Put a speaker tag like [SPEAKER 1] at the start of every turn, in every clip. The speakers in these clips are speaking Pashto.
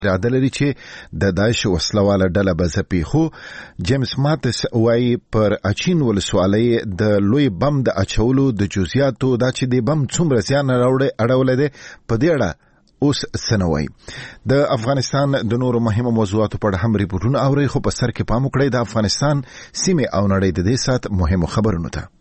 [SPEAKER 1] اراده لري چې د داعش وسلواله ډله به ځپي. خو جیمز ماتس وایي پر اچین ولسوالۍ د لوی بم د اچولو د جزئیاتو دا چې د بم څومره زیان اړولی دی په دې اړه اوس سنوي. د افغانستان د نورو مهمو موضوعاتو په اړه هم ریپورتونه اوري، خو په سر کې پام وکړئ د افغانستان سیمې او نړۍ د دې سات مهمو خبرونو ته.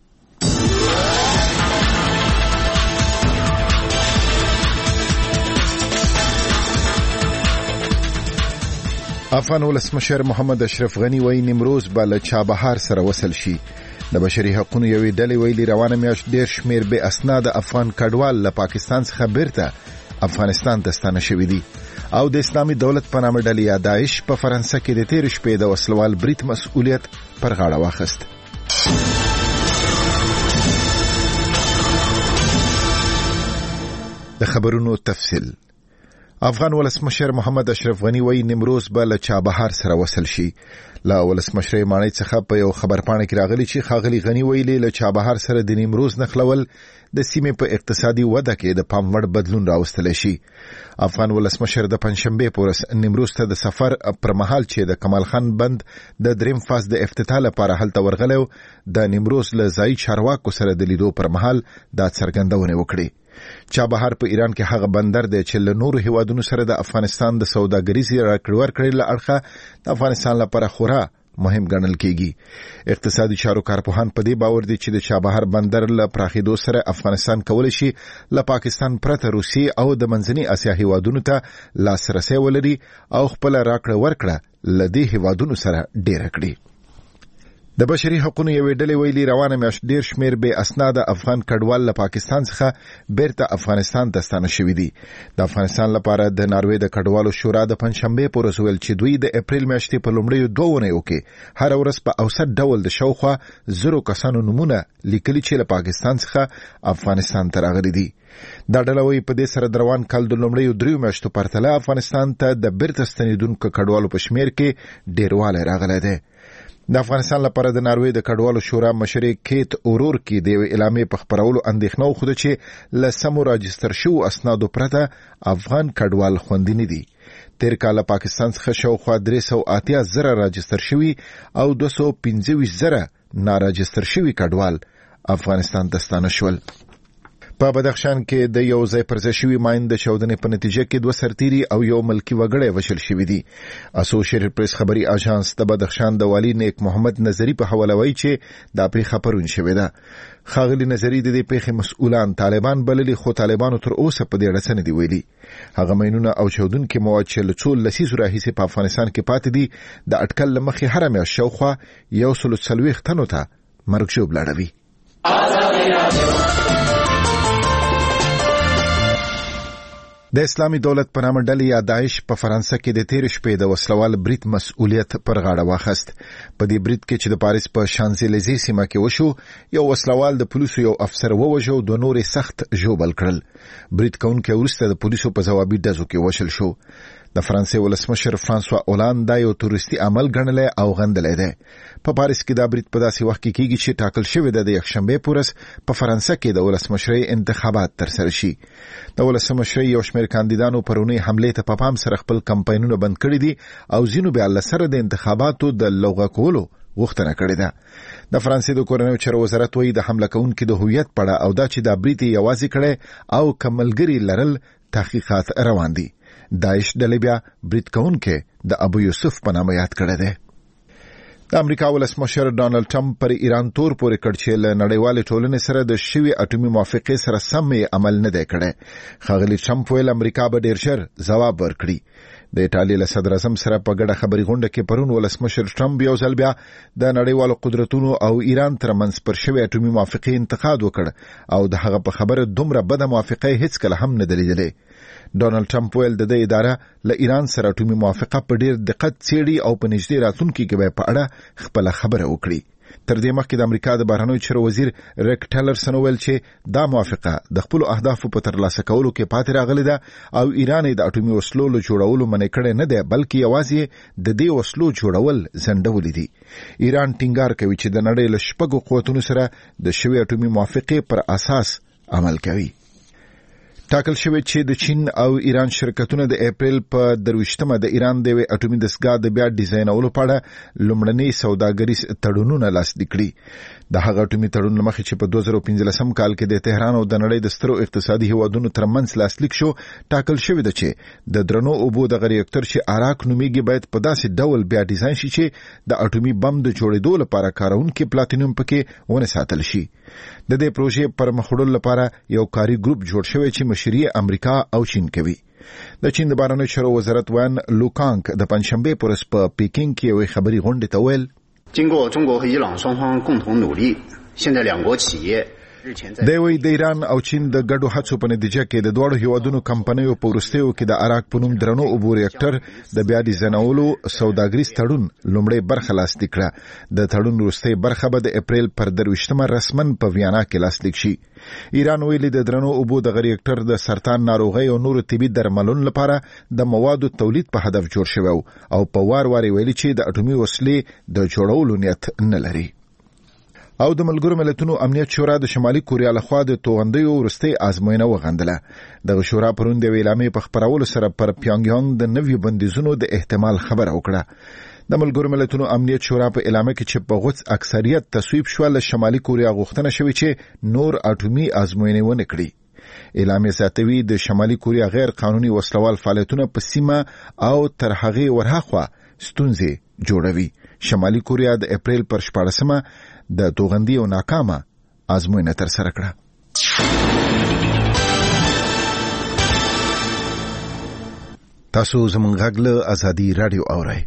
[SPEAKER 1] افغان ولسمشر محمد اشرف غنی وایي نیمروز به له چابهار سره وصل شي. د بشري حقوقو یوې ډلې ویلي روانه میاشت ډېر شمېر بې اسناده افغان کډوال له پاکستان څخه بیرته افغانستان ته ستانه شوي دي او د اسلامي دولت په نامه ډلې یا داعش په فرانسه کې د تېرې شپې د وسلوال برید مسؤلیت پر غاړه واخیست. د خبرونو تفصیل. افغان ولسمشر محمد اشرف غنی وایي نیمروز به له چابهار سره وصل شي. له ولسمشر ماڼۍ څخه په یو خبرپاڼه کې راغلي چې ښاغلي غنی ویلي له چابهار سره د نیمروز نښلول د سیمې په اقتصادي وده کې د پام وړ بدلون راوستلی شي. افغان ولسمشر د پنځشنبې په ورځ نیمروز ته د سفر پر مهال چې د کمال خان بند د دریم فاز د افتتاح لپاره هلته ورغلی د نیمروز له ځایي چارواکو سره د لیدو پر مهال دا څرګندونه وکړي. چابهار په ایران کې هغه بندر دی چې له نورو هیوادونو سره د افغانستان د سوداګریزې راکړې ورکړې له اړخه د افغانستان لپاره خورا مهم ګڼل کېږي. اقتصادي چارو کارپوهان په دې باور دي چې د چابهار بندر له پراخېدو سره افغانستان کولی شي له پاکستان پرته روسیې او د منځني اسیا هیوادونو ته لاسرسی ولري او خپله راکړه ورکړه له دې هیوادونو سره ډېره کړي. د بشري حقوقو یوې ډلې ویلي روانه میاشت ډېر شمېر بې اسناده افغان کډوال له پاکستان څخه بیرته افغانستان ته ستانه شوي دي. د افغانستان لپاره د ناروې د کډوالو شورا د پنځشنبې په ورځ ویل چې دوی د اپریل میاشتې په لومړیو 2 اونیو کې هر ورځ په اوسط ډول د شاوخوا 1000 کسانو نومونه لیکلي چې له پاکستان څخه افغانستان ته راغلي دي. دا ډله وایي په دې سره د روان کال د لومړیو 3 میاشتو پرتله افغانستان ته د بیرته ستنېدونکو کډوالو په شمېر کې ډېروالی راغلی دی. د افغانستان لپاره د ناروې د کډوالو شورا مشر کیت اورور کې د اعلامیې په خپرولو اندېښنه وښوده چې له سمو راجستر شوو اسنادو پرته افغان کډوال خوندي نه دي. تېر کال پاکستان څخه شاوخوا 380,000 راجستر شوي او 225,000 ناراجستر شوي کډوال افغانستان ته ستانه شول. په بدخشان کې د یو ځای پر ځای شوي ماین د چاودنې په نتیجه کې 2 سرتیري او یو ملکي وګړی وژل شوي دي. اسوسییټډ پریس خبري اژانس د بدخشان د والي نیک محمد نظری په حواله وایي چې دا پیښه پرون شوې ده. ښاغلي نظری د دې پیښې مسؤلان طالبان بللي، خو طالبانو تر اوسه په دې اړه څه نه دي ویلي. هغه ماینونه او چاودونکي مواد چې له څو لسیزو راهیسې په افغانستان کې پاتې دي د اټکل له مخې هره میاشت شاوخوا 140 تنو ته مرګ ژوبله اړوي. د اسلامي دولت په نامه ډلې یا داعش په فرانسه کې د تېرې شپې د وسلوال برید مسؤلیت پر غاړه واخیست. په دې برید کې چې د پاریس په شانزلیزې سیمه کې وشو، یو وسلوال د پولیسو یو افسر ووژه او 2 نورې سخت ژوبل کړل. برید کوونکی وروسته د پولیسو په ځوابي ډزو کې وشل شو. د فرانسې ولسمشر فرانسوا اولاند دا یو تورستي عمل ګڼلی او غندلی دی. په پاریس کې دا برید په داسې وخت کې کېږي چې ټاکل شوې ده د یکشنبې په ورځ په فرانسه کې د ولسمشرۍ انتخابات ترسره شي. د ولسمشرۍ یو شمېر کاندیدانو پرونی حملې ته په پام سره خپل کمپاینونه بند کړي دي او ځینو بیا له سره د انتخاباتو د لغوه کولو غوښتنه کړې ده. د فرانسې د کورنیو چارو وزارت وایي د حمله کوونکي د هویت په اړه او دا چې دا برید یې یوازې کړی او که ملګري لرل تحقیقات روان دي. داعش ډلې بیا برید کوونکی د ابو یوسف په نامه یاد کړی دی. د امریکا ولسمشر ډانلډ ټرمپ پر ایران تور پورې کړ چې له نړیوالې ټولنې سره د شوي اټومي موافقې سره سم عمل نه دی کړی. ښاغلي ټرمپ ویل امریکا به ډېر ژر ځواب ورکړي. د ایټالیا له صدر اعظم سره په ګډه خبري غونډه کې پرون ولسمشر ټرمپ یو ځل بیا د نړیوالو قدرتونو او ایران ترمنځ پر شوي اټومي موافقې انتقاد وکړ او د هغه په خبره دومره بده موافقه هیڅ کله هم نه ده لیدلې. ډونالد ټرمپ ویل د دې اداره له ایران سره اټومي موافقه په ډېر دقت څېړي او په نږدې راتلونکي کې به په اړه خپله خبره وکړي. تر دې مخکې د امریکا د بهرنیو چارو وزیر ریک ټیلرسن ویل چې دا موافقه د خپلو اهدافو په ترلاسه کولو کې پاتې راغلې ده او ایران یې د اټومي وسلو له جوړولو منع کړی نه دی، بلکې یوازې د دې وسلو جوړول ځنډولي دي. ایران ټینګار کوي چې د نړۍ له 6 قوتونو سره د شوي اټومي موافقې پر اساس عمل کوي. ټاکل شوی چې د چین او ایران شرکتونه د اپریل په 23مه د ایران د اټومي دستګاه د بیا ډیزاینولو په اړه لومړني سوداګریز تړونونه لاسلیک کړي. د هغه اټومي تړون لمخې چې په 2015 کال کې د تهران او د نړۍ د سترو اقتصادي هیوادونو ترمنځ لاسلیک شو، ټاکل شوی دی چې د درنو اوبو د ریاکټر چې اراک نومیږي باید په داسې ډول بیا ډیزاین شي چې د اټومي بم د جوړېدو لپاره کارونکي پلاتینیم پکې ونه ساتل شي. د دې پروژې پر مخ وړلو لپاره یو کاري ګروپ جوړ شوی چې مشري امریکا او چین کوي. د چین د بهرنیو چارو وزارت وان لوکانګ د پنځشنبه پر ورځ په پیکینګ کې یو خبري غونډه ته ویل،
[SPEAKER 2] 经过中国和伊朗双方共同努力，现在两国企业
[SPEAKER 1] د ایران او چین د ګډو هڅو په نتیجه کې د دوه هیوادونو کمپنیو په ورستیو کې د اراک په نوم درنو اوبو ریاکټر د بیا ډیزاینولو سوداګریز تړون لومړی برخه لاسلیک کړه. د تړون وروستۍ برخه به د اپریل پر 23مه رسمن په ویانا کې لاسلیک شي. ایران ویلي د درنو اوبو د ریاکټر د سرطان ناروغي او نور طبي درملونو لپاره د موادو تولید په هدف جوړ شوی او په وار ویلي چې د اټومي وسلې د جوړولو نیت نه لري. او د ملګرو ملتونو امنیت شورا د شمالي کوریا لخوا د توغندیو ورستۍ آزموینه وغندله. د شورا پرون د اعلامیې په خبرولو سره پر پیونګیانګ د نویو بندیزونو د احتمال خبره وکړه. د ملګرو ملتونو امنیت شورا په اعلامیه کې چې په غوڅ اکثریت تصویب شو، له شمالي کوریا غوښتنه شوې چې نور اټومي آزموینه ونه کړي. اعلامیه زیاتوي د شمالي کوریا غیر قانوني وسلوال فعالیتونه په سیمه او تر هغه ورهاخوا ستونزې جوړوي. شمالي کوریا د اپریل پر 14مه د توغندي او ناکامه آزموینه تر سره کړه. تاسو زموږ غږ له ازادي رادیو اورئ.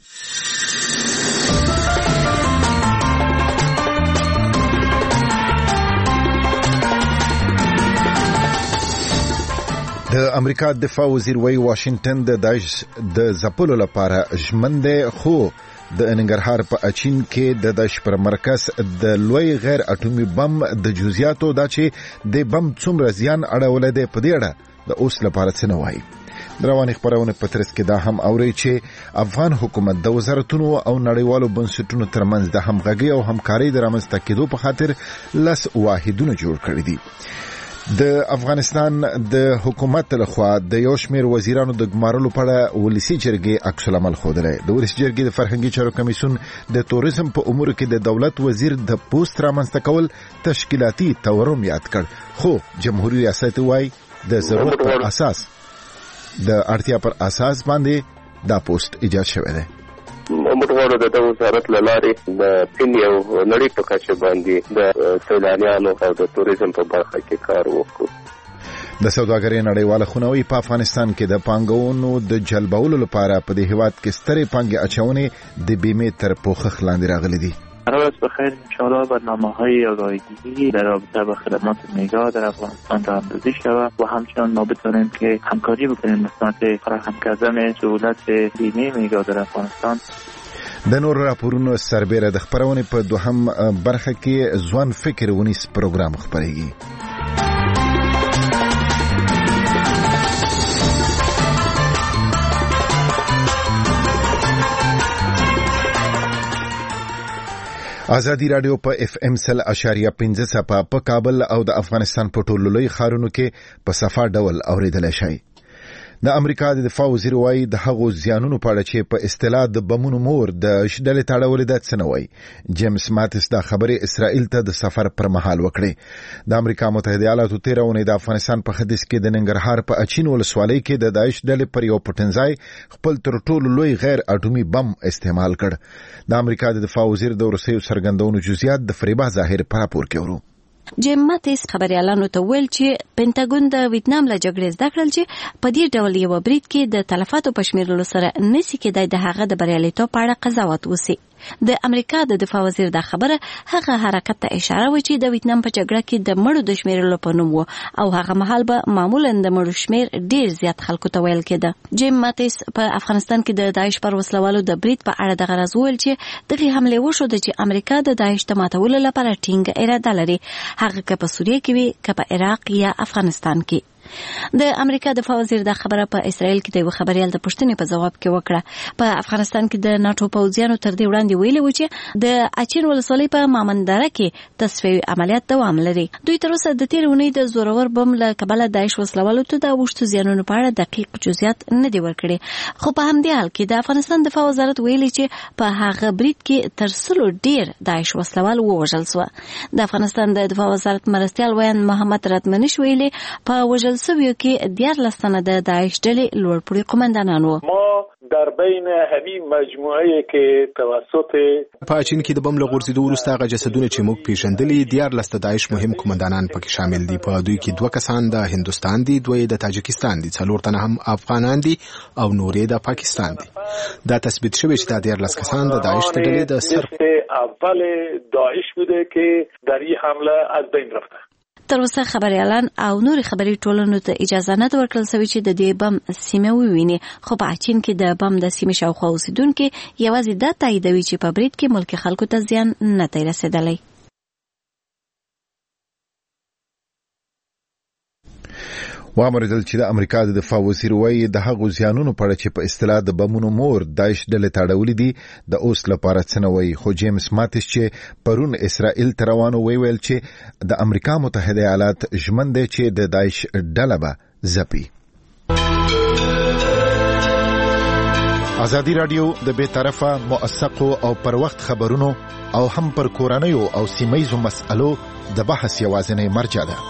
[SPEAKER 1] د امریکا دفاع وزیر وی واشنگټن د داعش د ځپلو لپاره ژمنده خو د ننګرهار په اچین کې د داعش پر مرکز د لوی غیر اټومي بم د جزئیاتو دا چې د بم څومره زیان اړولې ده په دې اړه د اوس لپاره څه نه وایي. رواني خبرونه په ترڅ کې دا هم اوري چې افغان حکومت د وزارتونو او نړیوالو بنسټونو ترمنځ د همغږي او همکاري د رامنځته کېدو په خاطر لس واحدونه جوړ کړی دي. د افغانستان د حکومت لخوا د یو شمېر وزیرانو د ګمارلو په اړه ولسی جرګې عکس العمل ښودلی. د ولسی جرګې د فرهنګي چارو کمیسیون د توریزم په امور کې د دولت وزیر د پوسټ رامنځته کول تشکیلاتي تورم یاد کړ، خو جمهوریت ریاست وايي د ضرورت پر اساس د اړتیا پر اساس باندې دا پوسټ ایجاد شوی دی.
[SPEAKER 3] موږ د وزارت لارې د پینې او نړۍ په کچه باندې د سیلانیانو او د توریزم په برخه کې کار وکړو.
[SPEAKER 1] د سوداګرۍ نړیواله خونوي په افغانستان کې د پانګونو د جلبولو لپاره په دې هیواد کې سترې پانګې اچونې د بیمې تر پوښښ لاندې راغلي دي.
[SPEAKER 4] روز بخیر، انشاءالله برنامه‌های آگاهی‌گیری در رابطه با خدمات میگا در افغانستان راهاندازی شود و همچنان ما بتونیم که همکاری بکنیم نسبت فراهم کردن سهولت بیمه میگا در افغانستان.
[SPEAKER 1] د نور راپورونو سربېره د خبرونه په دوهم برخه کې ځوان فکر ونیس پروګرام خبرېږي. ازادي رادیو په اف ام سل اشاریه 15 صفه په کابل او د افغانستان په ټولو لوی ښارونو کې په صفه ډول اوریدل شي. د امریکا د دفاع وزیر وايي د هغو زیانونو په اړه چې په اصطلاح د بمونو مور د شډلې تاړولې ده څه نه وایي. جیمز ماتس دا خبره اسرائیل ته د سفر پر مهال وکړي. د امریکا متحده ایالاتو 13 اونۍ د افغانستان په حدیث کې د ننګرهار په اچین ولسوالۍ کې د داعش ډلې پر یو پټنځای خپل تر ټولو لوی غیر اټومي بم استعمال کړ. د امریکا د دفاع وزیر د روسیې سرګندونو جزئیات د فریبا ظاهر پر راپور کې ورو.
[SPEAKER 5] جیم ماتیس خبريالانو ته ویل چې پینټاګون د ویتنام له جګړې زده کړل چې په دې ډول یو برید کې د تلفاتو په شمیرلو سره نسی کېدای د هغه د بریالیتوب په اړه قضاوت وسی. د امریکا د دفاع وزیر دا خبره هغه حرکت ته اشاره و چې د ویتنام په جګړه کې د مړو د شمیرلو په نوم و او هغه مهال به معمولا د مړو شمیر ډیر زیات خلکو ته ویل کېده. جیم ماتیس په افغانستان کې د داعش پر وسلوالو د برید په اړه د غرض ویل چې دغه حمله وشو چې امریکا د داعش ته ماتولو لپاره ټینګه اراده لري، هغه که په سوریه کې وي که په عراق یا افغانستان کې. د امریکا دفاع وزیر د خبره په اسرائیل کې د خبريال د پښتنې په جواب کې وکړه. په افغانستان کې د ناتو پوځیانو تر دې وړاندې ویلي و چې د اچین ولسوالۍ په مامندره کې تصفیوي عملیات دوام لري. دوی تر اوسه د تیر اونۍ د زورور بم له کبله داعش وسلوالو ته د وشتو زیانونو په اړه دقیق جزئیات نه دی ورکړي. خو په همدې حال کې د افغانستان دفاع وزارت ویلي چې په هغه برید کې تر 100 ډیر داعش وسلوال ووژل شو. د افغانستان د دفاع وزارت مرستیال ویان محمد راتمنش ویلي په وژل شویو کې 14 تنه د داعش ډلې لوړپوړي قومندانان وو.
[SPEAKER 6] ما در بین همین مجموعه که توسط
[SPEAKER 7] په چین کې د بم له غورځېدو وروسته هغه جسدونه چې موږ پیژندلې 14 داعش مهم قومندانان پکې شامل دي. په دوی کې 2 کسان د هندستان دي، 2 د تاجکستان دي، 4 تنه هم افغانان دي او نورې د پاکستان دي. دا تثبیت شوی چې د 14 کسان د داعش ډلې د سر
[SPEAKER 6] اول داعش بوده که در این حمله از بین رفته.
[SPEAKER 5] تر اوسه خبريالان او نور خبري ټولنو ته اجازه نه ورکړل شوې چې د دې بم سیمه وویني. خو په چین کې د بم د سیمې شاوخوا اوسیدونکو یوازې دا تاییدوي چې په برید کې ملک خلکو ته زیان نه دی رسیدلی.
[SPEAKER 1] وامردل چې د امریکا د دفاع وزیر وایي د هغو زیانونو په اړه چې په اصطلاح د بمونو مور داعش ډلې تاړولې دي د اوس لپاره څه نه وایي. خو جیمز ماتیس چې پرون اسرائیل ته روان ویل چې د امریکا متحده ایالات ژمن دي چې د داعش ډله به ځپي. ازادي رادیو د بے طرفه موثقو او پر وخت خبرونو او هم پر کورنیو او سیمایزو مسألو د بحث یوازینی مرجع ده.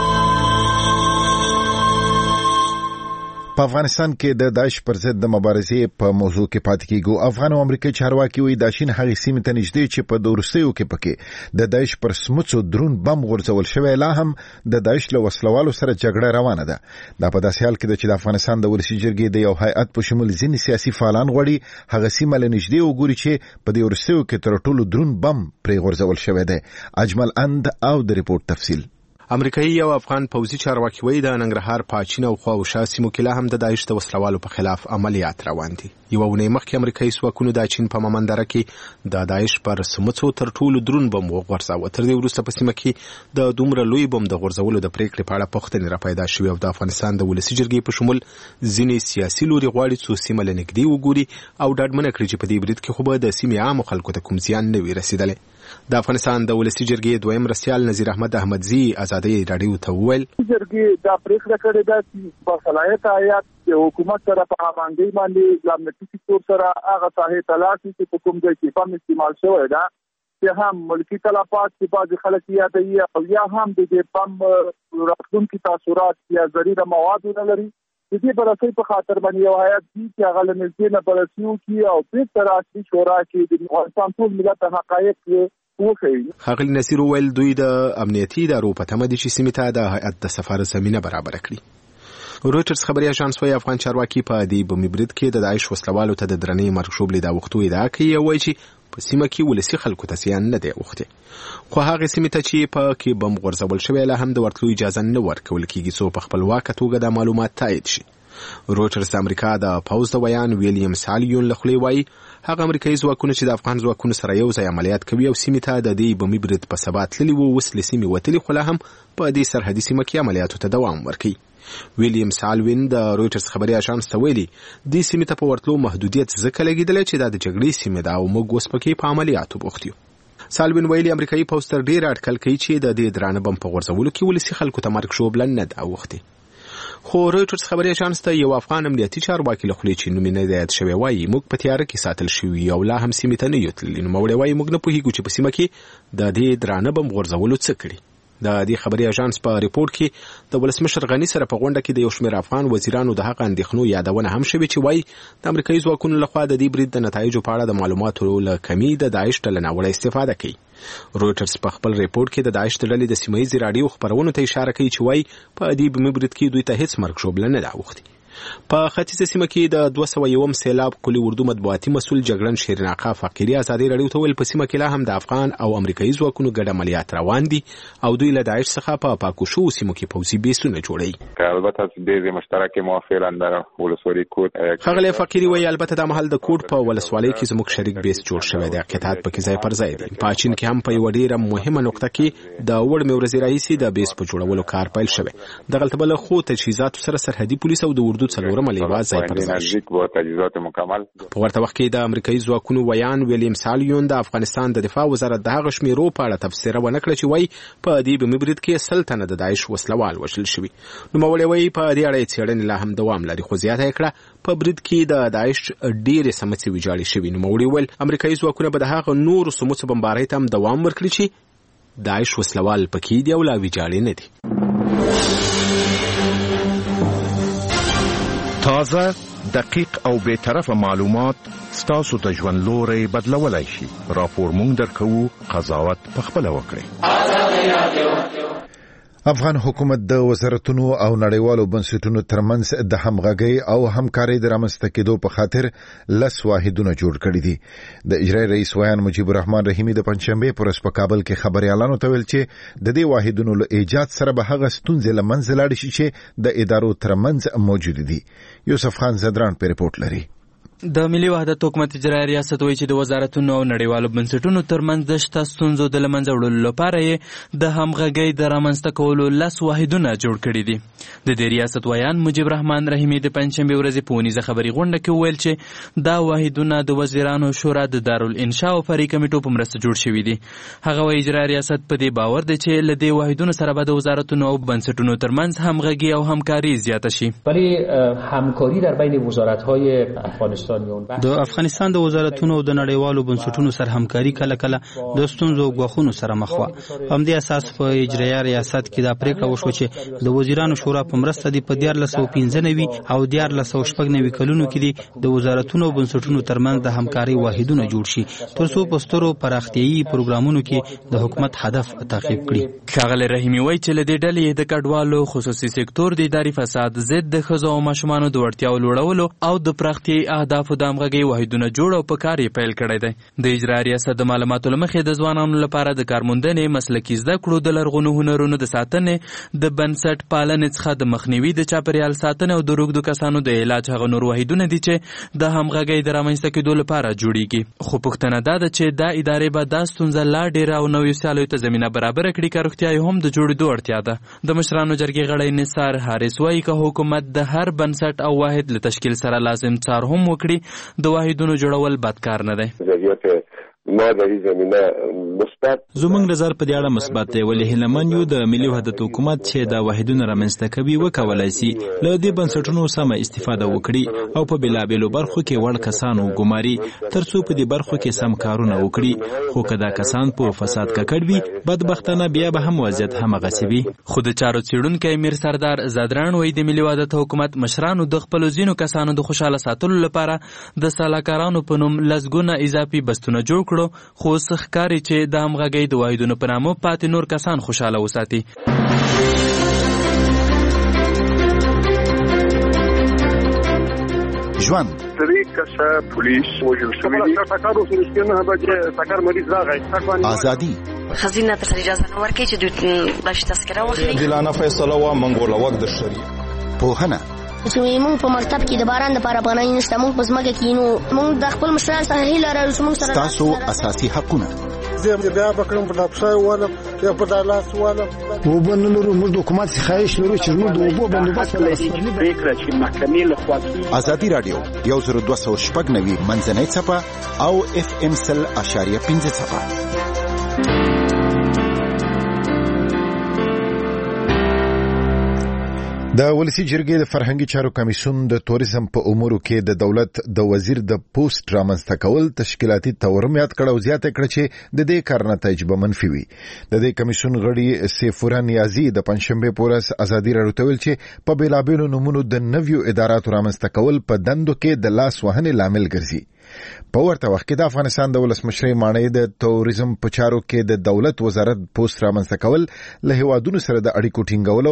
[SPEAKER 1] په افغانستان کې د داعش پر ضد د مبارزې په موضوع کې پاتې کیږو. افغان او امریکایي چارواکي وایي د چین هغې سیمې ته نږدې چې په دوروسیو کې پکې د داعش پر سمڅو درون بم غورځول شوی لا هم د داعش له وسلوالو سره جګړه روانه ده. دا په داسې حال کې ده چې د افغانستان د ولسي جرګې د یو هیئت په شمول ځینې سیاسي فعالان غواړي هغه سیمه له نږدې وګوري چې په دوروسیو کې تر ټولو درون بم پرې غورځول شوی دی. اجمل اند او د ریپورت تفصیل.
[SPEAKER 7] امریکایي او افغان پوځي چارواکي وایي د ننګرهار په چین او خواوشا سیمو کې لا هم د داعش د وسلوالو په خلاف عملیات روان دي. یوه اونۍ مخکې امریکایي ځواکونو د چین په مامندره کې د داعش پر سمڅو تر ټولو درون بم وغورځاوه. تر دې وروسته په سیمه کې د دومره لوی بم د غورځولو د پریکړې په اړه پوښتنې راپیدا شوې او د افغانستان د ولسي جرګې په شمول ځینې سیاسي لوري غواړي څو سیمه له نږدې وګوري او ډاډمنه کړي چې په دې برید کې خو به د سیمې عامو خلکو ته کوم زیان نه وي رسیدلی. د افغانستان د ولسي جرګې دویم مرستیال نذیر احمد احمدزي ازادي رادیو ته وویل
[SPEAKER 6] جرګې دا پریکړه کړې ده چې په صلاحیت آیات د حکومت سره په هماهنګۍ باندې د امنیتي سکتور سره هغه ساحې تلاشي چې په کوم ځای کې بم استعمال شوی ده چې هم ملکي تلفات چې بعضې خلک یادوي او یا هم د دې بم راتلونکي تاثرات یا ضرر مواد نه لري. د دې بررسۍ په خاطر باندې یو هیئت دي چې هغه له نږدې نه بررسي وکړي او بېرته راشي شورا کې د افغانستان ټول ملت حقایق وښیي.
[SPEAKER 7] ښاغلي نصیر وویل دوی د امنیتي ادارو په تمه دي چې سیمې ته د هیئت د سفارت زمینه برابره کړي. رویټرز خبري اژانس وايي افغان چارواکي په دې بمي برید کې د داعش وسلوالو ته د درنې مرګ شوبلې د وختو ادعا کوي او وایي چې په سیمه کې ولسي خلکو ته زیان نه دی اوښتی. خو هغه سیمې ته چې په کې بم غورځول شوی لا هم د ورتلو اجازه نه ورکول کېږي څو په خپلواکه توګه د معلومات تایید شي. رویټرز د امریکا د پوځ د ویان ویلیام سالیون له خولې وایي هغه امریکایي ځواکونه چې د افغان ځواکونو سره یو ځای عملیات کوي او سیمې ته د دې بمي برید په سبا تللي وو اوس له سیمې وتلي خو لا هم په دې سرحدي سیمه کې عملیاتو ته دوام ورکوي. ویلیام سالوین د رویټرز خبري اژانس ته ویلي دې سیمې ته په ورتلو محدودیت ځکه لګېدلی چې دا د جګړې سیمه ده او موږ اوس پکې په عملیاتو بوخت یو. سالوین ویلي امریکایي پوځ تر ډېره اټکل کوي چې د دې درانه بم په غورځولو کې ولسي خلکو ته مرګ شوبله نه ده اوښتې. خو رویټرز خبري اژانس ته یو افغان امنیتي چارواکي له خولې چې نوم یې نه دی یاد شوی وایي موږ په تیاره کې ساتل شوي او لا هم سیمې ته نه یو تللي. نوموړی وایي موږ نه پوهېږو چې په سیمه کې د دې درانه بم غورځولو څه کړي. د دې خبري اژانس په ریپورت کې د ولسمشر غني سره په غونډه کې د یو شمېر افغان وزیرانو د هغه اندېښنو یادونه هم شوې چې وایي د امریکایي ځواکونو لخوا د دې برید د نتایجو په اړه د معلوماتو له کمي د داعش ډله ناوړه استفاده کوي. رویټرز په خپل ریپورت کې د داعش ډلې د سیمایي رادیو خبرونو ته اشاره کوي چې وایي په دې بمي برید کې دوی ته هیڅ مرګ شوبله نه ده اوښتې. په ختیځه سیمه کې د 201 سیلاب کلی اردو مطبوعاتي مسؤل جګړن شیرین آقا فقیری ازادي رادیو ته ویل په سیمه کې لا هم د افغان او امریکایي ځواکونو ګډ عملیات روان دي او دوی له داعش څخه په پاکوشو سیمو کې پوځي بیسونه جوړوي.
[SPEAKER 8] البته د مشترک موافقان در ولسوالۍ کوټ
[SPEAKER 7] خغله فقیری وی البته د محل د کوټ په ولسوالۍ کې زموږ شریک بیس جوړ شوی دی. قطعات پکې ځای پر ځای دي. په چین کې هم په یو ډیره مهمه نقطه کې د وړ مورزي رئیسي د بیس په جوړولو کار پیل شوی. د غلطبل خو تجهیزات سره سرحدي پولیس او د اردو څلورم لیواز ځای پر ځای شي. په ورته وخت کې د امریکایي ځواکونو ویان ویلیم سالیون د افغانستان د دفاع وزارت د هغه شمیرو په اړه تفسیر ونکړه چې وایي په دې بمي برید کې سلطنه د داعش وسلوال وژل شوی. نوموړی وایي په دې اړه څېړنې لا هم دوام لري خو زیاته کړه په برید کې د داعش ډېرې سمڅې ویجاړې شوي. نوموړی ویل امریکایي ځواکونه به د هغه نورو سمڅو بمبارۍ ته هم دوام ورکړي چې داعش وسلوال پکې دی او لا ویجاړې نه دي.
[SPEAKER 9] تازه، دقیق او بی‌طرفه معلومات ستاسو د ژوند لوري بدلولای شي. راپور مونږ درکوو، قضاوت پخپله وکړئ.
[SPEAKER 1] افغان حکومت د وزارتونو او نړیوالو بنسټونو ترمنځ د همغږۍ او همکارۍ د رامنځته کېدو په خاطر 10 واحدونه جوړ کړي دي. د اجرایي رئیس ویان مجیب الرحمن رحیمي د پنځشنبه پر ورځ په کابل کې خبريالانو ته ویل چې د دې واحدونو له ایجاد سره به هغه ستونزې له منځه لاړې شي چې د ادارو ترمنځ موجود دي. یوسف خان زدران په ریپورت لري.
[SPEAKER 10] د ملي وحدت حکومت اجرایي ریاست وایي چې د وزارتونو او نړیوالو بنسټونو ترمنځ د شته ستونزو د له منځه وړلو لپاره یې د همغږۍ د رامنځته کولو 10 واحدونه جوړ کړي دي. د دې ریاست ویان مجیب الرحمن رحیمي د پنځشنبې ورځې په ونیزه خبري غونډه کې وویل چې دا واحدونه د وزیرانو شورا د دارالانشاء او فرعي کمیټو په مرسته جوړ شوي دي. هغه وایي اجرایي ریاست په دې باور دی چې له دې واحدونو سره به د وزارتونو او بنسټونو ترمنځ همغږي او همکاري زیاته شي.
[SPEAKER 11] ولی همکاری در بین وزارت‌های افغانستان
[SPEAKER 12] د افغانستان د وزارتونو او د نړیوالو بنسټونو سره همکاري کله کله د ستونزو او غوښونو سره مخ وه. په همدې اساس په اجرایي ریاست کې دا پریکړه وشوه چې د وزیرانو شورا په مرسته د 1495 او 1496 کلونو کې د وزارتونو او بنسټونو ترمنځ د همکاري واحدونه جوړ شي تر څو په سترو پراختیايي پروګرامونو کې د حکومت هدف تعقیب کړي.
[SPEAKER 10] ښاغلی رحیمي وایي چې له دې ډلې د کډوالو خصوصي سکتور د اداري فساد ضد د ښځو او ماشومانو د وړتیاو لوړولو او د پراختیايي اهدافو د همغږۍ واحدونه جوړ او په کار یې پیل کړی دی. د اجرایي ریاست د معلوماتو له مخې د ځوانانو لپاره د کارموندنې، مسلکي زده کړو، د لرغونو هنرونو د ساتنې، د بنسټ پالنې څخه د مخنیوي، د چاپیریال ساتنې او د روږدو کسانو د علاج هغه نور واحدونه دي چې د همغږۍ د رامنځته کېدو لپاره جوړیږي. خو پوښتنه دا ده چې دا ادارې به دا ستونزه لا ډېره او نویو سیالیو ته زمینه برابره کړي که روغتیا یې هم د جوړېدو اړتیا ده. د مشرانو جرګې غړی نثار حارث وایي که حکومت د هر بنسټ او واحد له تشکیل سره لازم څار هم وکړي د واحدونو جوړول بدکار نه دی.
[SPEAKER 3] ما در این زمینه مثبت
[SPEAKER 12] زموږ نظر په دې اړه مثبت دی ولې هیلمن یو د ملي وحدت حکومت چې دا واحدونه رامنځته کوي وکولای شي له دې بنسټونو سمه استفاده وکړي او په بلابلو برخو کې وړ کسان وګماري ترڅو په دې برخو کې سم کارونه وکړي. خو کدا کسان په فساد ککړ وي بدبختانه بیا به هم وضعیت همغسې وي.
[SPEAKER 10] خو د چارو څېړونکی امیر سردار زادران وایي د ملي وحدت حکومت مشرانو د خپلو ځینو کسانو د خوشحاله ساتلو لپاره د سلاکارانو په نوم لسګونه اضافي بستونه جوړ خو ښکاري چې د همغږۍ د واحدونو په نامه پاتې نور کسان خوشحاله وساتي.
[SPEAKER 1] ژوند ازادي
[SPEAKER 13] خزینه تر اجازه نه ورکړي چې دوی بلش تذکره واخلي.
[SPEAKER 14] عادلانه فیصله و منګوله وخت د شری
[SPEAKER 1] پوهنه
[SPEAKER 15] چې موږ په مکتب کې د باران لپاره افغانۍ نشته، موږ په ځمکه کې نو موږ د خپل مشرانو څخه هیله لرو چې موږ سره
[SPEAKER 1] تاسو اساسي حقونه
[SPEAKER 16] زه بیا بکرم په داپسای ولم یا په دالاس ولم
[SPEAKER 17] وبنلرو موږ د حکومت خواهش لرو چې موږ د اوبو بندوبست
[SPEAKER 18] پریکړه چې محکمې له خوا
[SPEAKER 1] ازادي رادیو 1290 منځنۍ څپه او FM 100.5 څپه. د ولسی جرګې د فرهنګي چارو کمیسیون د توریزم په امورو کې د دولت د وزیر د پوسټ رامنځته کول تشکیلاتي تورم یاد کړ او زیاته کړ چې د دې کار نتایج به منفي وي. د دې کمیسیون غړي سیفورا نیازي د پنځشنبه په ورځ ازادي راډیو ته ویل چې په بیلابېلو نومونو د نویو اداراتو رامنځته کول په دندو کې د لاس وهنې لامل ګرځي. په ورته وخت کې د افغانستان د ولسمشر ماڼۍ د توریزم په چارو کې د دولت وزارت پوسټ رامنځته کول له هیوادونو سره د اړیکو ټینګول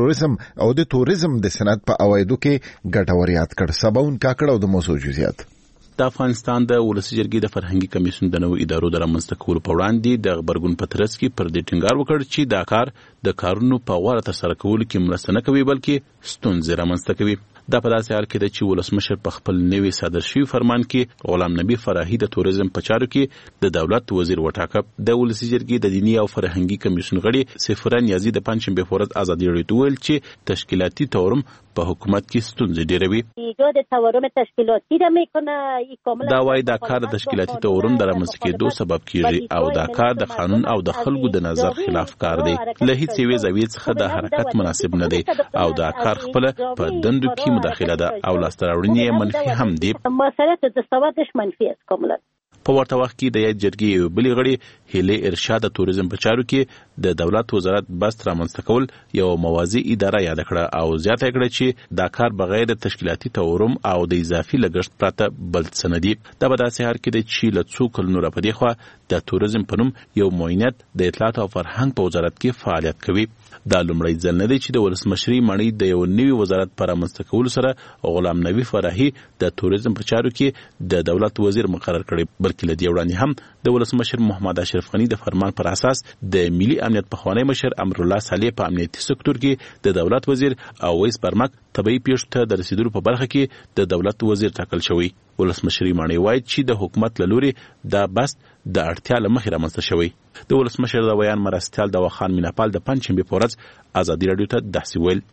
[SPEAKER 1] او د توریزم د صنعت په عوایدو کې ګټوریات کړ. سباون کاکړ او د موضوع جزئیات.
[SPEAKER 19] د افغانستان د ولسی جرګې د فرهنګي کمیسیون د نوو ادارو د رامنځته کولو په وړاندې د خبرګون په ترڅ کې پر دې ټینګار وکړ چې دا کار د کارونو په غوړه ترسره کولو کې مرسته نه کوي بلکې ستونزې رامنځته کوي. دا په داسې حال کې ده چې ولسمشر په خپل نوي صادر شوي فرمان کې غلام نبی فراهي د توریزم په چارو کې د دولت وزیر وټاکه. د ولسی جرګې د دینی او فرهنګي کمیسیون غړي سفره نیازي د پنځشنبه په ورځ ازادي راډیو ویل چې تشکیلاتي تورم په حکومت کې ستونزې ډېروي.
[SPEAKER 20] ایجاد تورم تشکیلاتی را میکنه.
[SPEAKER 19] دا وايي دا کار د تشکیلاتي تورم د رامنځته کېدو سبب کیږي او دا کار د قانون او د خلکو د نظر خلاف کار دی. له هیڅ یوې زاویې څخه د حرکت مناسب نه دی او دا کار خپل په دندو کې مداخله ده او لاسته راوړنې منفي هم دي.
[SPEAKER 20] مسئله دستاوردش منفي است کاملا.
[SPEAKER 19] په ورته وخت کې د یاد جرګې یو بلی غړي هیله ارشاد توریزم په چارو کې د دولت وزارت بست رامنځته کول یو موازی اداره یاد کړه او زیاته کړه چې دا کار بغیر د تشکیلاتي تورم او د اضافي لګښت پرته بل څه نه دی. دا په داسې حال کې دی چې له څو کلونو راپدې خوا د توریزم په نوم یو معاونیت د اطلاعات او فرهنګ په وزارت کې فعالیت کوي. دا لومړی ځل نه دی چې د ولسمشرۍ ماڼۍ د یو نوي وزارت پر رامنځته کولو سره غلام نبی فراهي د توریزم په چارو کې د دولت وزیر مقرر کړي، بلکې له دې وړاندې هم د ولسمشر محمد اشرف غني د فرمان پر اساس د ملي امنیت پخوانی مشر امرالله صالح په امنیتي سکتور کې د دولت وزیر او ویس برمک طبي پیښو ته د رسیدلو په برخه کې د دولت وزیر ټاکل شوی. ولسمشرۍ ماڼۍ وایي چې د حکومت له لوري دا بست د اړتیا له مخې رامنځته شوی. د ولسمشر د بیان مرستیال د وخان میناپال د پنځشنبې په ورځ ازادي راډیو ته داسې ویل: